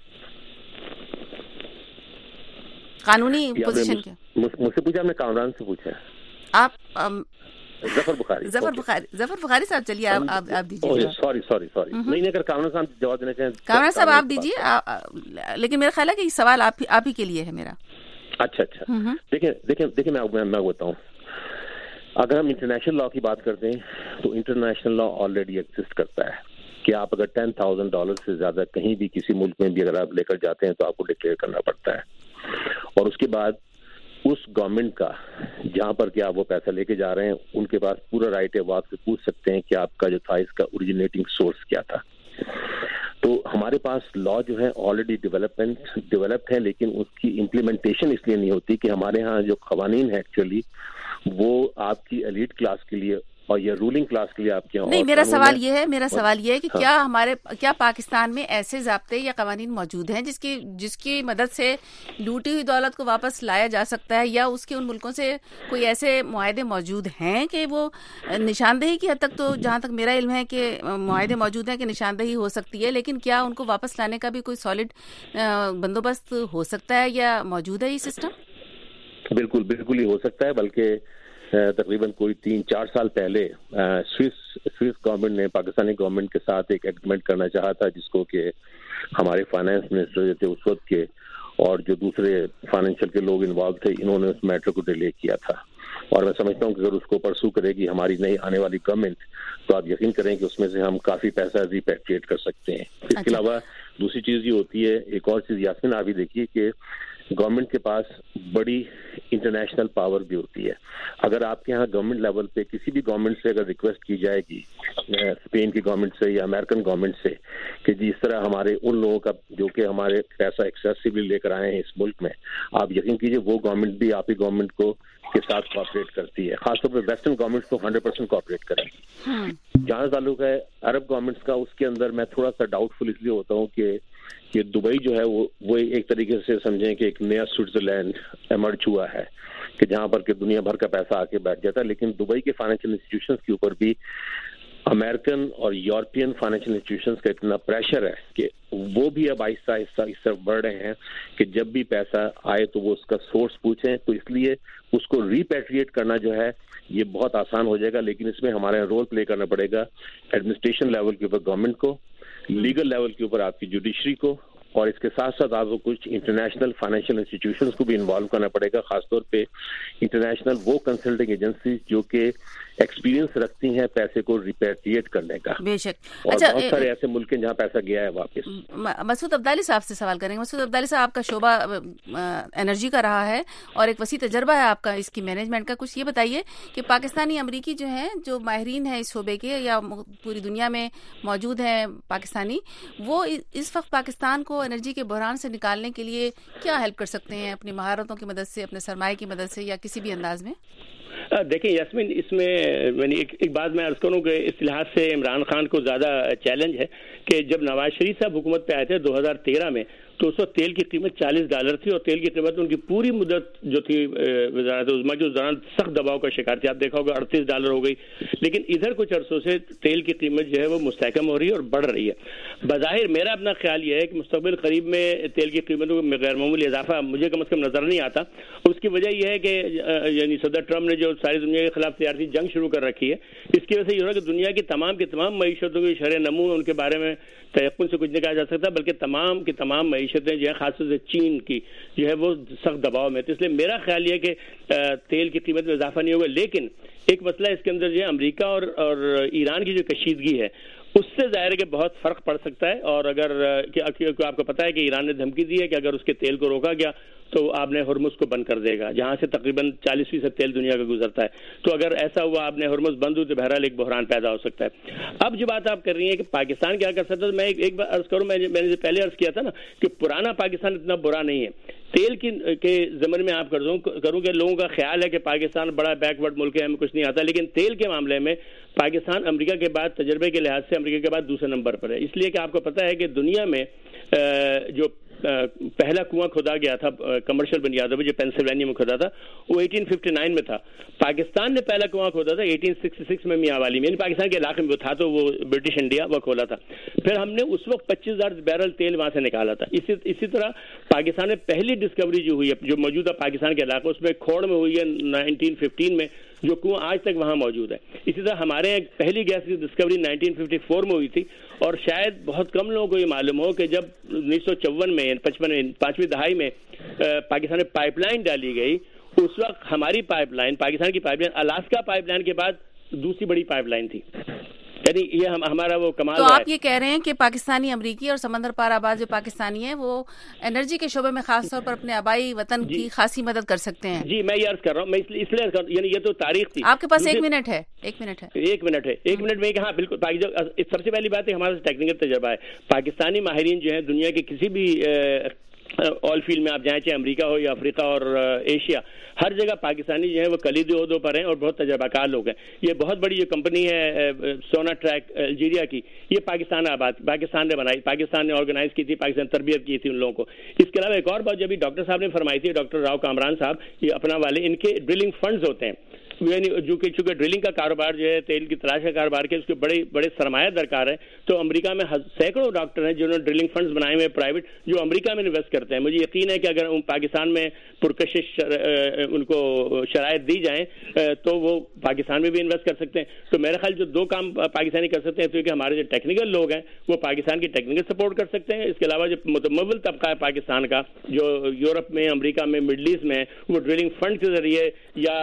قانونی پوزیشن کیا مجھ سے پوچھا, ہم نے کامران سے پوچھا. آپ ظفر بخاری ظفر بخاری ظفر بخاری صاحب چلیے آپ آپ دیجیے. سوری سوری سوری نہیں, اگر کامران صاحب جواب دینا چاہیں. کامران صاحب آپ دیجیے, لیکن میرا خیال ہے کہ یہ سوال آپ آپ ہی کے لیے ہے میرا. اچھا اچھا دیکھیں دیکھیں دیکھیں میں میں بتاؤں, اگر ہم انٹرنیشنل لا کی بات کرتے ہیں تو انٹرنیشنل لا آلریڈی ایگزسٹ کرتا ہے کہ آپ اگر ٹین تھاؤزینڈ ڈالر سے زیادہ کہیں بھی کسی ملک میں بھی اگر آپ لے کر جاتے ہیں تو آپ کو ڈکلیئر کرنا پڑتا ہے, اور اس کے بعد اس گورنمنٹ کا جہاں پر کہ آپ وہ پیسہ لے کے جا رہے ہیں ان کے پاس پورا رائٹ ہے, وہ آپ سے پوچھ سکتے ہیں کہ آپ کا جو تھا اس کا اوریجنیٹنگ سورس کیا تھا. تو ہمارے پاس لا جو ہے آلریڈی ڈیولپمنٹ ڈیولپڈ ہے, لیکن اس کی امپلیمنٹیشن اس لیے نہیں ہوتی کہ ہمارے ہاں جو قوانین ہیں ایکچولی وہ آپ کی ایلیٹ کلاس کے لیے اور یہ رولنگ کلاس کے لیے آپ کے یہاں نہیں. میرا سوال یہ ہے میرا سوال یہ ہے کہ کیا ہمارے کیا پاکستان میں ایسے ضابطے یا قوانین موجود ہیں جس کی جس کی مدد سے لوٹی ہوئی دولت کو واپس لایا جا سکتا ہے, یا اس کے ان ملکوں سے کوئی ایسے معاہدے موجود ہیں کہ وہ نشاندہی کی حد تک, تو جہاں تک میرا علم ہے کہ معاہدے موجود ہیں کہ نشاندہی ہو سکتی ہے, لیکن کیا ان کو واپس لانے کا بھی کوئی سالڈ بندوبست ہو سکتا ہے یا موجود ہے یہ سسٹم؟ بالکل بالکل ہی ہو سکتا ہے. بلکہ تقریباً کوئی تین چار سال پہلے سوئس سوئس گورنمنٹ نے پاکستانی گورنمنٹ کے ساتھ ایک ایگریمنٹ کرنا چاہا تھا, جس کو کہ ہمارے فائنانس منسٹر جو تھے اس وقت کے اور جو دوسرے فائنینشیل کے لوگ انوالو تھے, انہوں نے اس میٹر کو ڈیلے کیا تھا. اور میں سمجھتا ہوں کہ اگر اس کو پرسو کرے گی ہماری نئی آنے والی گورنمنٹ, تو آپ یقین کریں کہ اس میں سے ہم کافی پیسہ ریپیٹریٹ کر سکتے ہیں. اس کے علاوہ دوسری چیز یہ ہوتی ہے, ایک اور چیز یاسمین آپ بھی دیکھیے کہ گورنمنٹ کے پاس بڑی انٹرنیشنل پاور بھی ہوتی ہے. اگر آپ کے ہاں گورنمنٹ لیول پہ کسی بھی گورنمنٹ سے اگر ریکویسٹ کی جائے گی, اسپین کی گورنمنٹ سے یا امریکن گورنمنٹ سے, کہ جس طرح ہمارے ان لوگوں کا جو کہ ہمارے پیسہ ایکسیسولی لے کر آئے ہیں اس ملک میں, آپ یقین کیجیے وہ گورنمنٹ بھی آپ ہی گورنمنٹ کو کے ساتھ کوآپریٹ کرتی ہے. خاص طور پہ ویسٹرن گورنمنٹس تو ہنڈریڈ پرسینٹ کوآپریٹ کریں گی. جہاں تعلق ہے عرب گورنمنٹس کا, اس کے اندر میں تھوڑا سا ڈاؤٹ فل اس لیے ہوتا ہوں کہ کہ دبئی جو ہے وہ وہ ایک طریقے سے سمجھیں کہ ایک نیا سوئٹزرلینڈ ایمرج ہوا ہے کہ جہاں پر کہ دنیا بھر کا پیسہ آ کے بیٹھ جاتا ہے. لیکن دبئی کے فائنینشیل انسٹیٹیوشنز کے اوپر بھی امریکن اور یورپین فائنینشیل انسٹیٹیوشنز کا اتنا پریشر ہے کہ وہ بھی اب آہستہ آہستہ اس طرف بڑھ رہے ہیں کہ جب بھی پیسہ آئے تو وہ اس کا سورس پوچھیں. تو اس لیے اس کو ریپیٹریٹ کرنا جو ہے یہ بہت آسان ہو جائے گا, لیکن اس میں ہمارا رول پلے کرنا پڑے گا ایڈمنسٹریشن لیول کے اوپر گورنمنٹ کو, لیگل لیول کے اوپر آپ کی جوڈیشری کو, اور اس کے ساتھ ساتھ آپ کو کچھ انٹرنیشنل فائنینشیل انسٹیٹیوشنز کو بھی انوالو کرنا پڑے گا, خاص طور پہ انٹرنیشنل وہ کنسلٹنگ ایجنسیز جو کہ ایکسپیرینس رکھتی ہیں پیسے کو ریپیٹریٹ کرنے کا. بے شک. اور اچھا, بہت سارے ایسے ملک ہیں جہاں پیسہ گیا ہے واپس. مسعود عبدالی صاحب سے سوال کریں گے. مسعود عبدالی صاحب, آپ کا شعبہ انرجی کا رہا ہے اور ایک وسیع تجربہ ہے آپ کا اس کی مینجمنٹ کا. کچھ یہ بتائیے کہ پاکستانی امریکی جو ہیں, جو ماہرین ہیں اس شعبے کے یا پوری دنیا میں موجود ہیں پاکستانی, وہ اس وقت پاکستان کو انرجی کے بحران سے نکالنے کے لیے کیا ہیلپ کر سکتے ہیں اپنی مہارتوں کی مدد سے, اپنے سرمایہ کی مدد سے, یا کسی بھی انداز میں؟ دیکھیں یاسمین, اس میں ایک ایک بات میں عرض کروں کہ اس لحاظ سے عمران خان کو زیادہ چیلنج ہے کہ جب نواز شریف صاحب حکومت پہ آئے تھے دو ہزار تیرہ میں, تو اس وقت تیل کی قیمت چالیس ڈالر تھی, اور تیل کی قیمت ان کی پوری مدت جو تھی وزارت عظمیٰ کی اس دوران سخت دباؤ کا شکار تھی. آپ دیکھا ہوگا اڑتیس ڈالر ہو گئی, لیکن ادھر کچھ عرصوں سے تیل کی قیمت جو ہے وہ مستحکم ہو رہی ہے اور بڑھ رہی ہے. بظاہر میرا اپنا خیال یہ ہے کہ مستقبل قریب میں تیل کی قیمتوں میں غیر معمولی اضافہ مجھے کم از کم نظر نہیں آتا. اس کی وجہ یہ ہے کہ یعنی صدر ٹرمپ نے جو ساری دنیا کے خلاف تجارتی جنگ شروع کر رکھی ہے, اس کی وجہ سے یہ ہو رہا ہے کہ دنیا کی تمام کی تمام معیشتوں کی شرح نمو, ان کے بارے میں تیقن سے کچھ نہیں کہا جا سکتا, بلکہ تمام کی تمام معیشتیں جو ہے خاص طور سے چین کی جو ہے وہ سخت دباؤ میں. تو اس لیے میرا خیال یہ ہے کہ تیل کی قیمت میں اضافہ نہیں ہوگا, لیکن ایک مسئلہ اس کے اندر جو ہے امریکہ اور اور ایران کی جو کشیدگی ہے اس سے ظاہر ہے کہ بہت فرق پڑ سکتا ہے. اور اگر آپ کو پتا ہے کہ ایران نے دھمکی دی ہے کہ اگر اس کے تیل کو روکا گیا تو آپ نے ہرمز کو بند کر دے گا, جہاں سے تقریباً چالیس فیصد تیل دنیا کا گزرتا ہے. تو اگر ایسا ہوا, آپ نے ہرمز بند ہوئی, تو بہرحال ایک بحران پیدا ہو سکتا ہے. اب جو بات آپ کر رہی ہیں کہ پاکستان کیا کر سکتا ہے, میں ایک بار عرض کروں, میں نے پہلے عرض کیا تھا نا کہ پرانا پاکستان اتنا برا نہیں ہے. تیل کی کے ضمن میں آپ کروں کہ لوگوں کا خیال ہے کہ پاکستان بڑا بیکورڈ ملک ہے, ہمیں کچھ نہیں آتا, لیکن تیل کے معاملے میں پاکستان امریکہ کے بعد تجربے کے لحاظ سے امریکہ کے بعد دوسرے نمبر پر ہے. اس لیے کہ آپ کو پتہ ہے کہ دنیا میں جو پہلا کنواں کھودا گیا تھا کمرشل بنیادوں پہ جو پینسلوینیا میں کھودا تھا وہ اٹھارہ سو نناسی میں تھا. پاکستان نے پہلا کنواں کھودا تھا اٹھارہ سو چھیاسٹھ میں میاں والی میں, یعنی پاکستان کے علاقے میں وہ تھا, تو وہ برٹش انڈیا وہ کھولا تھا. پھر ہم نے اس وقت پچیس ہزار بیرل تیل وہاں سے نکالا تھا. اسی اسی طرح پاکستان میں پہلی ڈسکوری جو ہوئی ہے جو موجودہ پاکستان کے علاقے اس میں کھوڑ میں ہوئی ہے نائنٹین ففٹین میں, جو کنواں آج تک وہاں موجود ہے. اسی طرح ہمارے پہلی گیس کی ڈسکوری نائنٹین ففٹی فور میں ہوئی تھی, اور شاید بہت کم لوگوں کو یہ معلوم ہو کہ جب انیس سو چون میں پچپن میں پانچویں دہائی میں پاکستان میں پائپ لائن ڈالی گئی, اس وقت ہماری پائپ لائن پاکستان کی pipeline Alaska pipeline کے بعد دوسری بڑی پائپ لائن تھی. یعنی یہ ہم ہمارا وہ کمال. تو آپ یہ کہہ رہے ہیں کہ پاکستانی امریکی اور سمندر پار آباد جو پاکستانی ہیں وہ انرجی کے شعبے میں خاص طور پر اپنے آبائی وطن کی خاصی مدد کر سکتے ہیں. جی میں یہ عرض کر رہا ہوں, میں اس لیے عرض کر رہا ہوں, یعنی یہ تو تاریخ تھی. آپ کے پاس ایک منٹ ہے ایک منٹ ہے ایک منٹ ہے ایک منٹ میں ہاں بالکل. سب سے پہلی بات ہے ہمارا ٹیکنیکل تجربہ ہے. پاکستانی ماہرین جو ہیں دنیا کے کسی بھی آل فیلڈ میں آپ جائیں, چاہے امریکہ ہو یا افریقہ اور ایشیا, ہر جگہ پاکستانی جو ہیں وہ کلیدی عہدوں پر ہیں اور بہت تجربہ کار لوگ ہیں. یہ بہت بڑی جو کمپنی ہے سونا ٹریک الجیریا کی, یہ پاکستان آباد پاکستان نے بنائی, پاکستان نے آرگنائز کی تھی, پاکستان تربیت کی تھی ان لوگوں کو. اس کے علاوہ ایک اور بات جو ابھی ڈاکٹر صاحب نے فرمائی تھی, ڈاکٹر راؤ کامران صاحب, یہ اپنا والے, ان کے ڈرلنگ فنڈز ہوتے ہیں, یعنی جو کہ چونکہ ڈرلنگ کا کاروبار جو ہے, تیل کی تلاش کا کاروبار کے, اس کے بڑے بڑے سرمایہ درکار ہے. تو امریکہ میں سینکڑوں ڈاکٹر ہیں جنہوں نے ڈرلنگ فنڈز بنائے ہوئے پرائیویٹ, جو امریکہ میں انویسٹ کرتے ہیں. مجھے یقین ہے کہ اگر پاکستان میں پرکشش ان کو شرائط دی جائیں تو وہ پاکستان میں بھی انویسٹ کر سکتے ہیں. تو میرا خیال جو دو کام پاکستانی کر سکتے ہیں, تو کہ ہمارے جو ٹیکنیکل لوگ ہیں وہ پاکستان کی ٹیکنیکل سپورٹ کر سکتے ہیں. اس کے علاوہ جو متمول طبقہ ہے پاکستان کا, جو یورپ میں, امریکہ میں, مڈل ایسٹ میں, وہ ڈرلنگ فنڈ کے ذریعے یا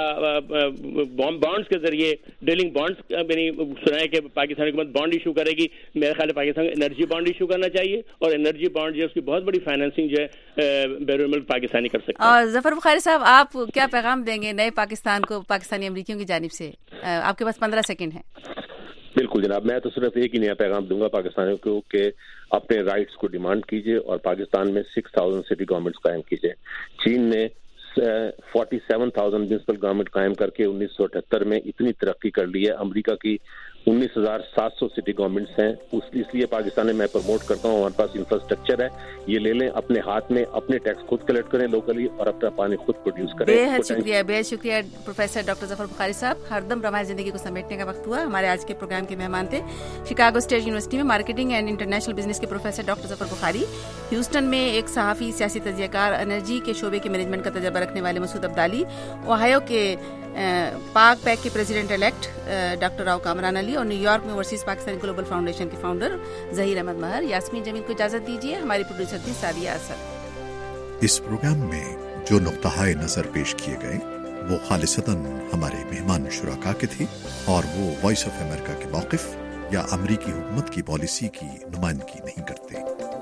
بانڈز کے ذریعے, ڈرلنگ بانڈز, یعنی سنا ہے کہ پاکستان حکومت بانڈ ایشو کرے گی. میرا خیال ہے پاکستان کو انرجی بانڈ ایشو کرنا چاہیے, اور انرجی بانڈ جو ہے اس کی بہت بڑی فائنینسنگ جو ہے بیرون ملک پاکستانی کر سکتے ہیں. اور ظفر بخاری صاحب, آپ کیا پیغام دیں گے نئے پاکستان کو پاکستانی امریکیوں کی جانب سے؟ آپ کے پاس پندرہ سیکنڈ ہیں. بالکل جناب, میں تو صرف ایک ہی نیا پیغام دوں گا پاکستانیوں کو کہ اپنے رائٹس کو ڈیمانڈ کیجیے اور پاکستان میں سکس تھاؤزینڈ سٹی گورنمنٹس قائم کیجیے. چین نے forty seven thousand municipal government قائم کر کے انیس سو اٹھہتر میں اتنی ترقی کر لی ہے. امریکہ کی انیس ہزار سات سو سٹی گورنمنٹس ہیں. اس لیے پاکستان میں میں پروموٹ کرتا ہوں, ہمارے پاس انفراسٹرکچر ہے, یہ لے لیں اپنے ہاتھ میں, اپنے ٹیکس خود کلیکٹ کریں لوکلی اور اپنا پانی خود پروڈیوس کریں. بے حد شکریہ, بے حد شکریہ پروفیسر ڈاکٹر ظفر بخاری صاحب. ہردم رواں زندگی کو سمیٹنے کا وقت ہوا. ہمارے آج کے پروگرام کے مہمان تھے شکاگو اسٹیٹ یونیورسٹی میں مارکیٹنگ اینڈ انٹرنیشنل بزنس کے professor doctor Zafar Bukhari, Houston میں ایک صحافی, سیاسی تجزیہ کار, انرجی کے شعبے کے مینجمنٹ کا تجربہ رکھنے والے مسعود عبدالی, اوہایو کے پاک پیک کے president elect doctor Rao Kamran Ali, اور نیو یارک میں اوورسیز پاکستانی گلوبل فاؤنڈیشن کے فاؤنڈر ظہیر احمد مہر. یاسمین جمیل کو اجازت دیجیے. ہماری پروڈیوسر تھی سعدیہ اسد. اس پروگرام میں جو نقطہ نظر پیش کیے گئے وہ خالصتاً ہمارے مہمان شرکا کے تھے, اور وہ وائس آف امریکہ کے موقف یا امریکی حکومت کی پالیسی کی نمائندگی نہیں کرتے.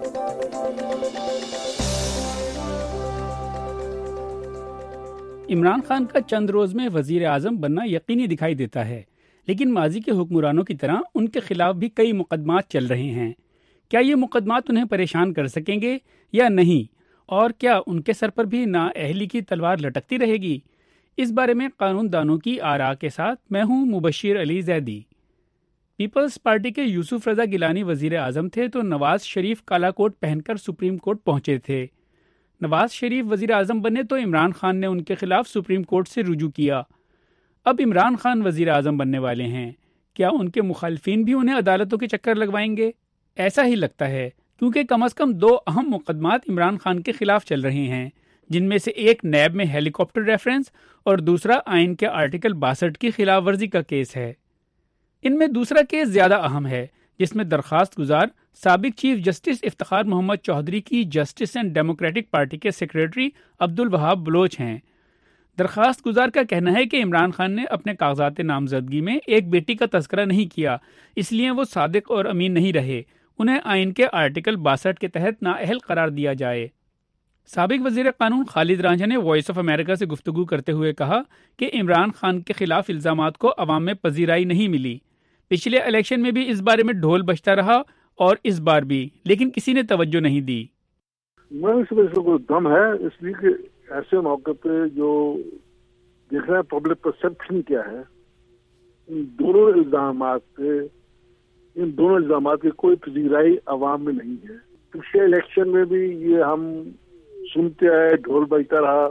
عمران خان کا چند روز میں وزیر اعظم بننا یقینی دکھائی دیتا ہے, لیکن ماضی کے حکمرانوں کی طرح ان کے خلاف بھی کئی مقدمات چل رہے ہیں. کیا یہ مقدمات انہیں پریشان کر سکیں گے یا نہیں, اور کیا ان کے سر پر بھی نااہلی کی تلوار لٹکتی رہے گی؟ اس بارے میں قانون دانوں کی آراء کے ساتھ میں ہوں مبشر علی زیدی. پیپلز پارٹی کے یوسف رضا گیلانی وزیر اعظم تھے تو نواز شریف کالا کوٹ پہن کر سپریم کورٹ پہنچے تھے. نواز شریف وزیر اعظم بنے تو عمران خان نے ان کے خلاف سپریم کورٹ سے رجوع کیا. اب عمران خان وزیر اعظم بننے والے ہیں, کیا ان کے مخالفین بھی انہیں عدالتوں کے چکر لگوائیں گے؟ ایسا ہی لگتا ہے, کیونکہ کم از کم دو اہم مقدمات عمران خان کے خلاف چل رہے ہیں, جن میں سے ایک نیب میں ہیلی کاپٹر ریفرنس اور دوسرا آئین کے آرٹیکل باسٹھ کی خلاف ورزی کا کیس ہے. ان میں دوسرا کیس زیادہ اہم ہے, جس میں درخواست گزار سابق چیف جسٹس افتخار محمد چودھری کی جسٹس اینڈ ڈیموکریٹک پارٹی کے سیکریٹری عبد الوہاب بلوچ ہیں. درخواست گزار کا کہنا ہے کہ عمران خان نے اپنے کاغذات نامزدگی میں ایک بیٹی کا تذکرہ نہیں کیا, اس لیے وہ صادق اور امین نہیں رہے, انہیں آئین کے آرٹیکل باسٹھ کے تحت نااہل قرار دیا جائے. سابق وزیر قانون خالد رانجھا نے وائس آف امریکہ سے گفتگو کرتے ہوئے کہا کہ عمران خان کے خلاف الزامات کو عوام میں پذیرائی نہیں ملی. پچھلے الیکشن میں بھی اس بارے میں ڈھول بجتا رہا اور اس بار بھی, لیکن کسی نے توجہ نہیں دی. میں اس میں کوئی دم ہے, اس لیے کہ ایسے موقع پہ جو دیکھ رہے ہیں پبلک پرسپشن کیا ہے, ان دونوں الزامات پہ ان دونوں الزامات کی کوئی پذیرائی عوام میں نہیں ہے. پچھلے الیکشن میں بھی یہ ہم سنتے آئے, ڈھول بجتا رہا,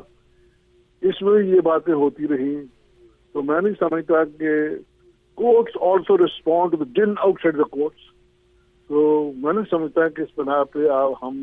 اس میں یہ باتیں ہوتی رہی. تو میں نہیں سمجھتا کہ courts also respond within outside the courts. تو میں نہیں سمجھتا کہ اس بنا پہ ہم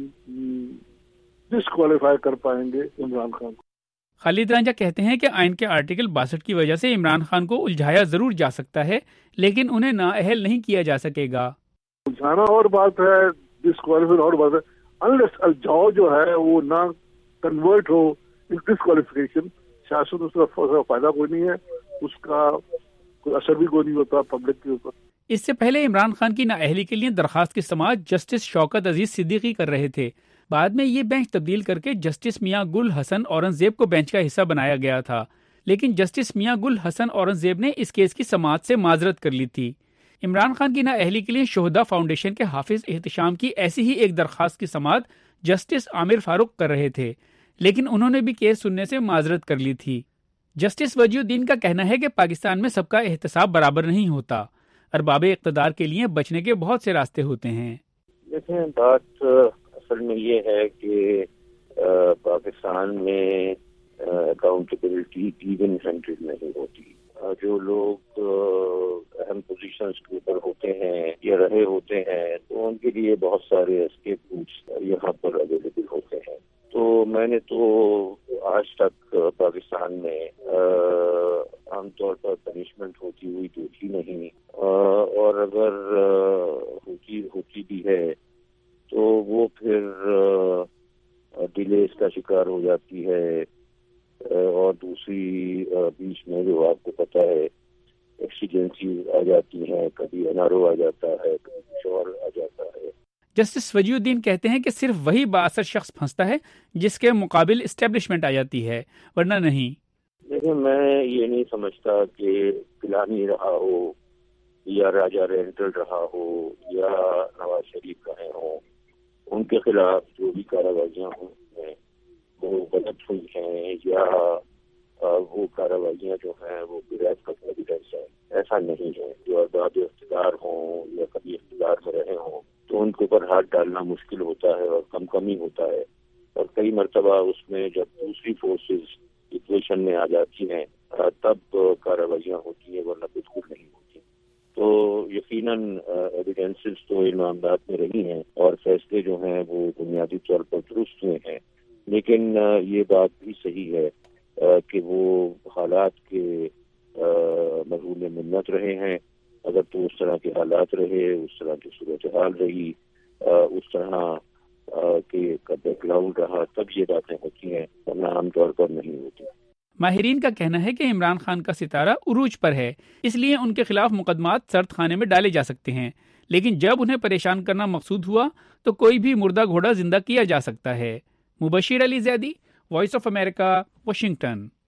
ڈسکوالیفائی کر پائیں گے عمران خان کو. خالد رانجھا کہتے ہیں کہ آئین کے آرٹیکل باسٹھ کی وجہ سے عمران خان کو الجھایا ضرور جا سکتا ہے, لیکن انہیں نااہل نہیں کیا جا سکے گا. الجھانا اور بات ہے, ڈسکوالیفائی اور بات ہے. انلیس الجھاؤ جو ہے وہ نہ کنورٹ ہو ڈسکوالیفیکیشن, سیاست اس کا فائدہ کوئی نہیں ہے, اس کا کوئی اثر بھی کوئی نہیں ہوتا پبلک کے اوپر. اس سے پہلے عمران خان کی نااہلی کے لیے درخواست کی سماعت جسٹس شوکت عزیز صدیقی کر رہے تھے. بعد میں یہ بینچ تبدیل کر کے جسٹس میاں گل حسن اورنگزیب کو بینچ کا حصہ بنایا گیا تھا, لیکن جسٹس میاں گل حسن اورنگزیب نے اس کیس کی سماعت سے معذرت کر لی تھی. عمران خان کی نااہلی کے لیے شہدا فاؤنڈیشن کے حافظ احتشام کی ایسی ہی ایک درخواست کی سماعت جسٹس عامر فاروق کر رہے تھے، لیکن انہوں نے بھی کیس سننے سے معذرت کر لی تھی۔ جسٹس وجی الدین کا کہنا ہے کہ پاکستان میں سب کا احتساب برابر نہیں ہوتا، ارباب اقتدار کے لیے بچنے کے بہت سے راستے ہوتے ہیں۔ دیکھیں، بات اصل میں یہ ہے کہ پاکستان میں اکاؤنٹیبلٹی ایون ہینڈڈ نہیں ہوتی۔ جو لوگ اہم پوزیشنز کے اوپر ہوتے ہیں یا رہے ہوتے ہیں تو ان کے لیے بہت سارے اسکیپ روٹس یہاں پر اویلیبل ہوتے ہیں۔ تو میں نے تو آج تک پاکستان میں عام طور پر پنشمنٹ ہوتی ہوئی دیکھی نہیں، اور اگر ہوتی ہوتی بھی ہے تو وہ پھر ڈیلیز کا شکار ہو جاتی ہے، اور دوسری بیچ میں جو آپ کو پتہ ہے ایکسیڈنسیز آ جاتی ہیں، کبھی این آر او آ جاتا ہے، کبھی کچھ اور آ جاتا ہے۔ جسٹس وجی الدین کہتے ہیں کہ صرف وہی بااثر شخص پھنستا ہے جس کے مقابل اسٹیبلشمنٹ آ جاتی ہے، ورنہ نہیں۔ دیکھیں، میں یہ نہیں سمجھتا کہ گیلانی رہا ہو یا راجہ رینٹل رہا ہو یا نواز شریف رہے ہوں، ان کے خلاف جو بھی کارروائیاں ہوئی ہیں وہ غلط ہوئی ہیں یا وہ کارروائیاں جو ہیں وہ بغیر ایویڈنس ہیں، ایسا نہیں ہے۔ جو ارباب اقتدار ہوں یا کبھی اقتدار میں رہے ہوں تو ان کے اوپر ہاتھ ڈالنا مشکل ہوتا ہے اور کم کم ہی ہوتا ہے، اور کئی مرتبہ اس میں جب دوسری فورسز ایکویشن میں آ جاتی ہیں تب کارروائیاں ہوتی ہیں، ورنہ بالکل نہیں ہوتی۔ تو یقیناً ایویڈنسز تو ان معاملات میں رہی ہیں اور فیصلے جو ہیں وہ بنیادی طور پر درست ہوئے ہیں، لیکن یہ بات بھی صحیح ہے کہ وہ حالات کے مرہون منت رہے ہیں۔ اگر تو اس طرح کے حالات رہے، اس طرح کی صورتحال رہی، اس طرح کے بیک گراؤنڈ رہا، تب یہ باتیں ہوتی ہیں، ورنہ عام طور پر نہیں ہوتی۔ ماہرین کا کہنا ہے کہ عمران خان کا ستارہ عروج پر ہے، اس لیے ان کے خلاف مقدمات سرد خانے میں ڈالے جا سکتے ہیں، لیکن جب انہیں پریشان کرنا مقصود ہوا تو کوئی بھی مردہ گھوڑا زندہ کیا جا سکتا ہے۔ Mubashir Ali Zaidi, voice of America, Washington.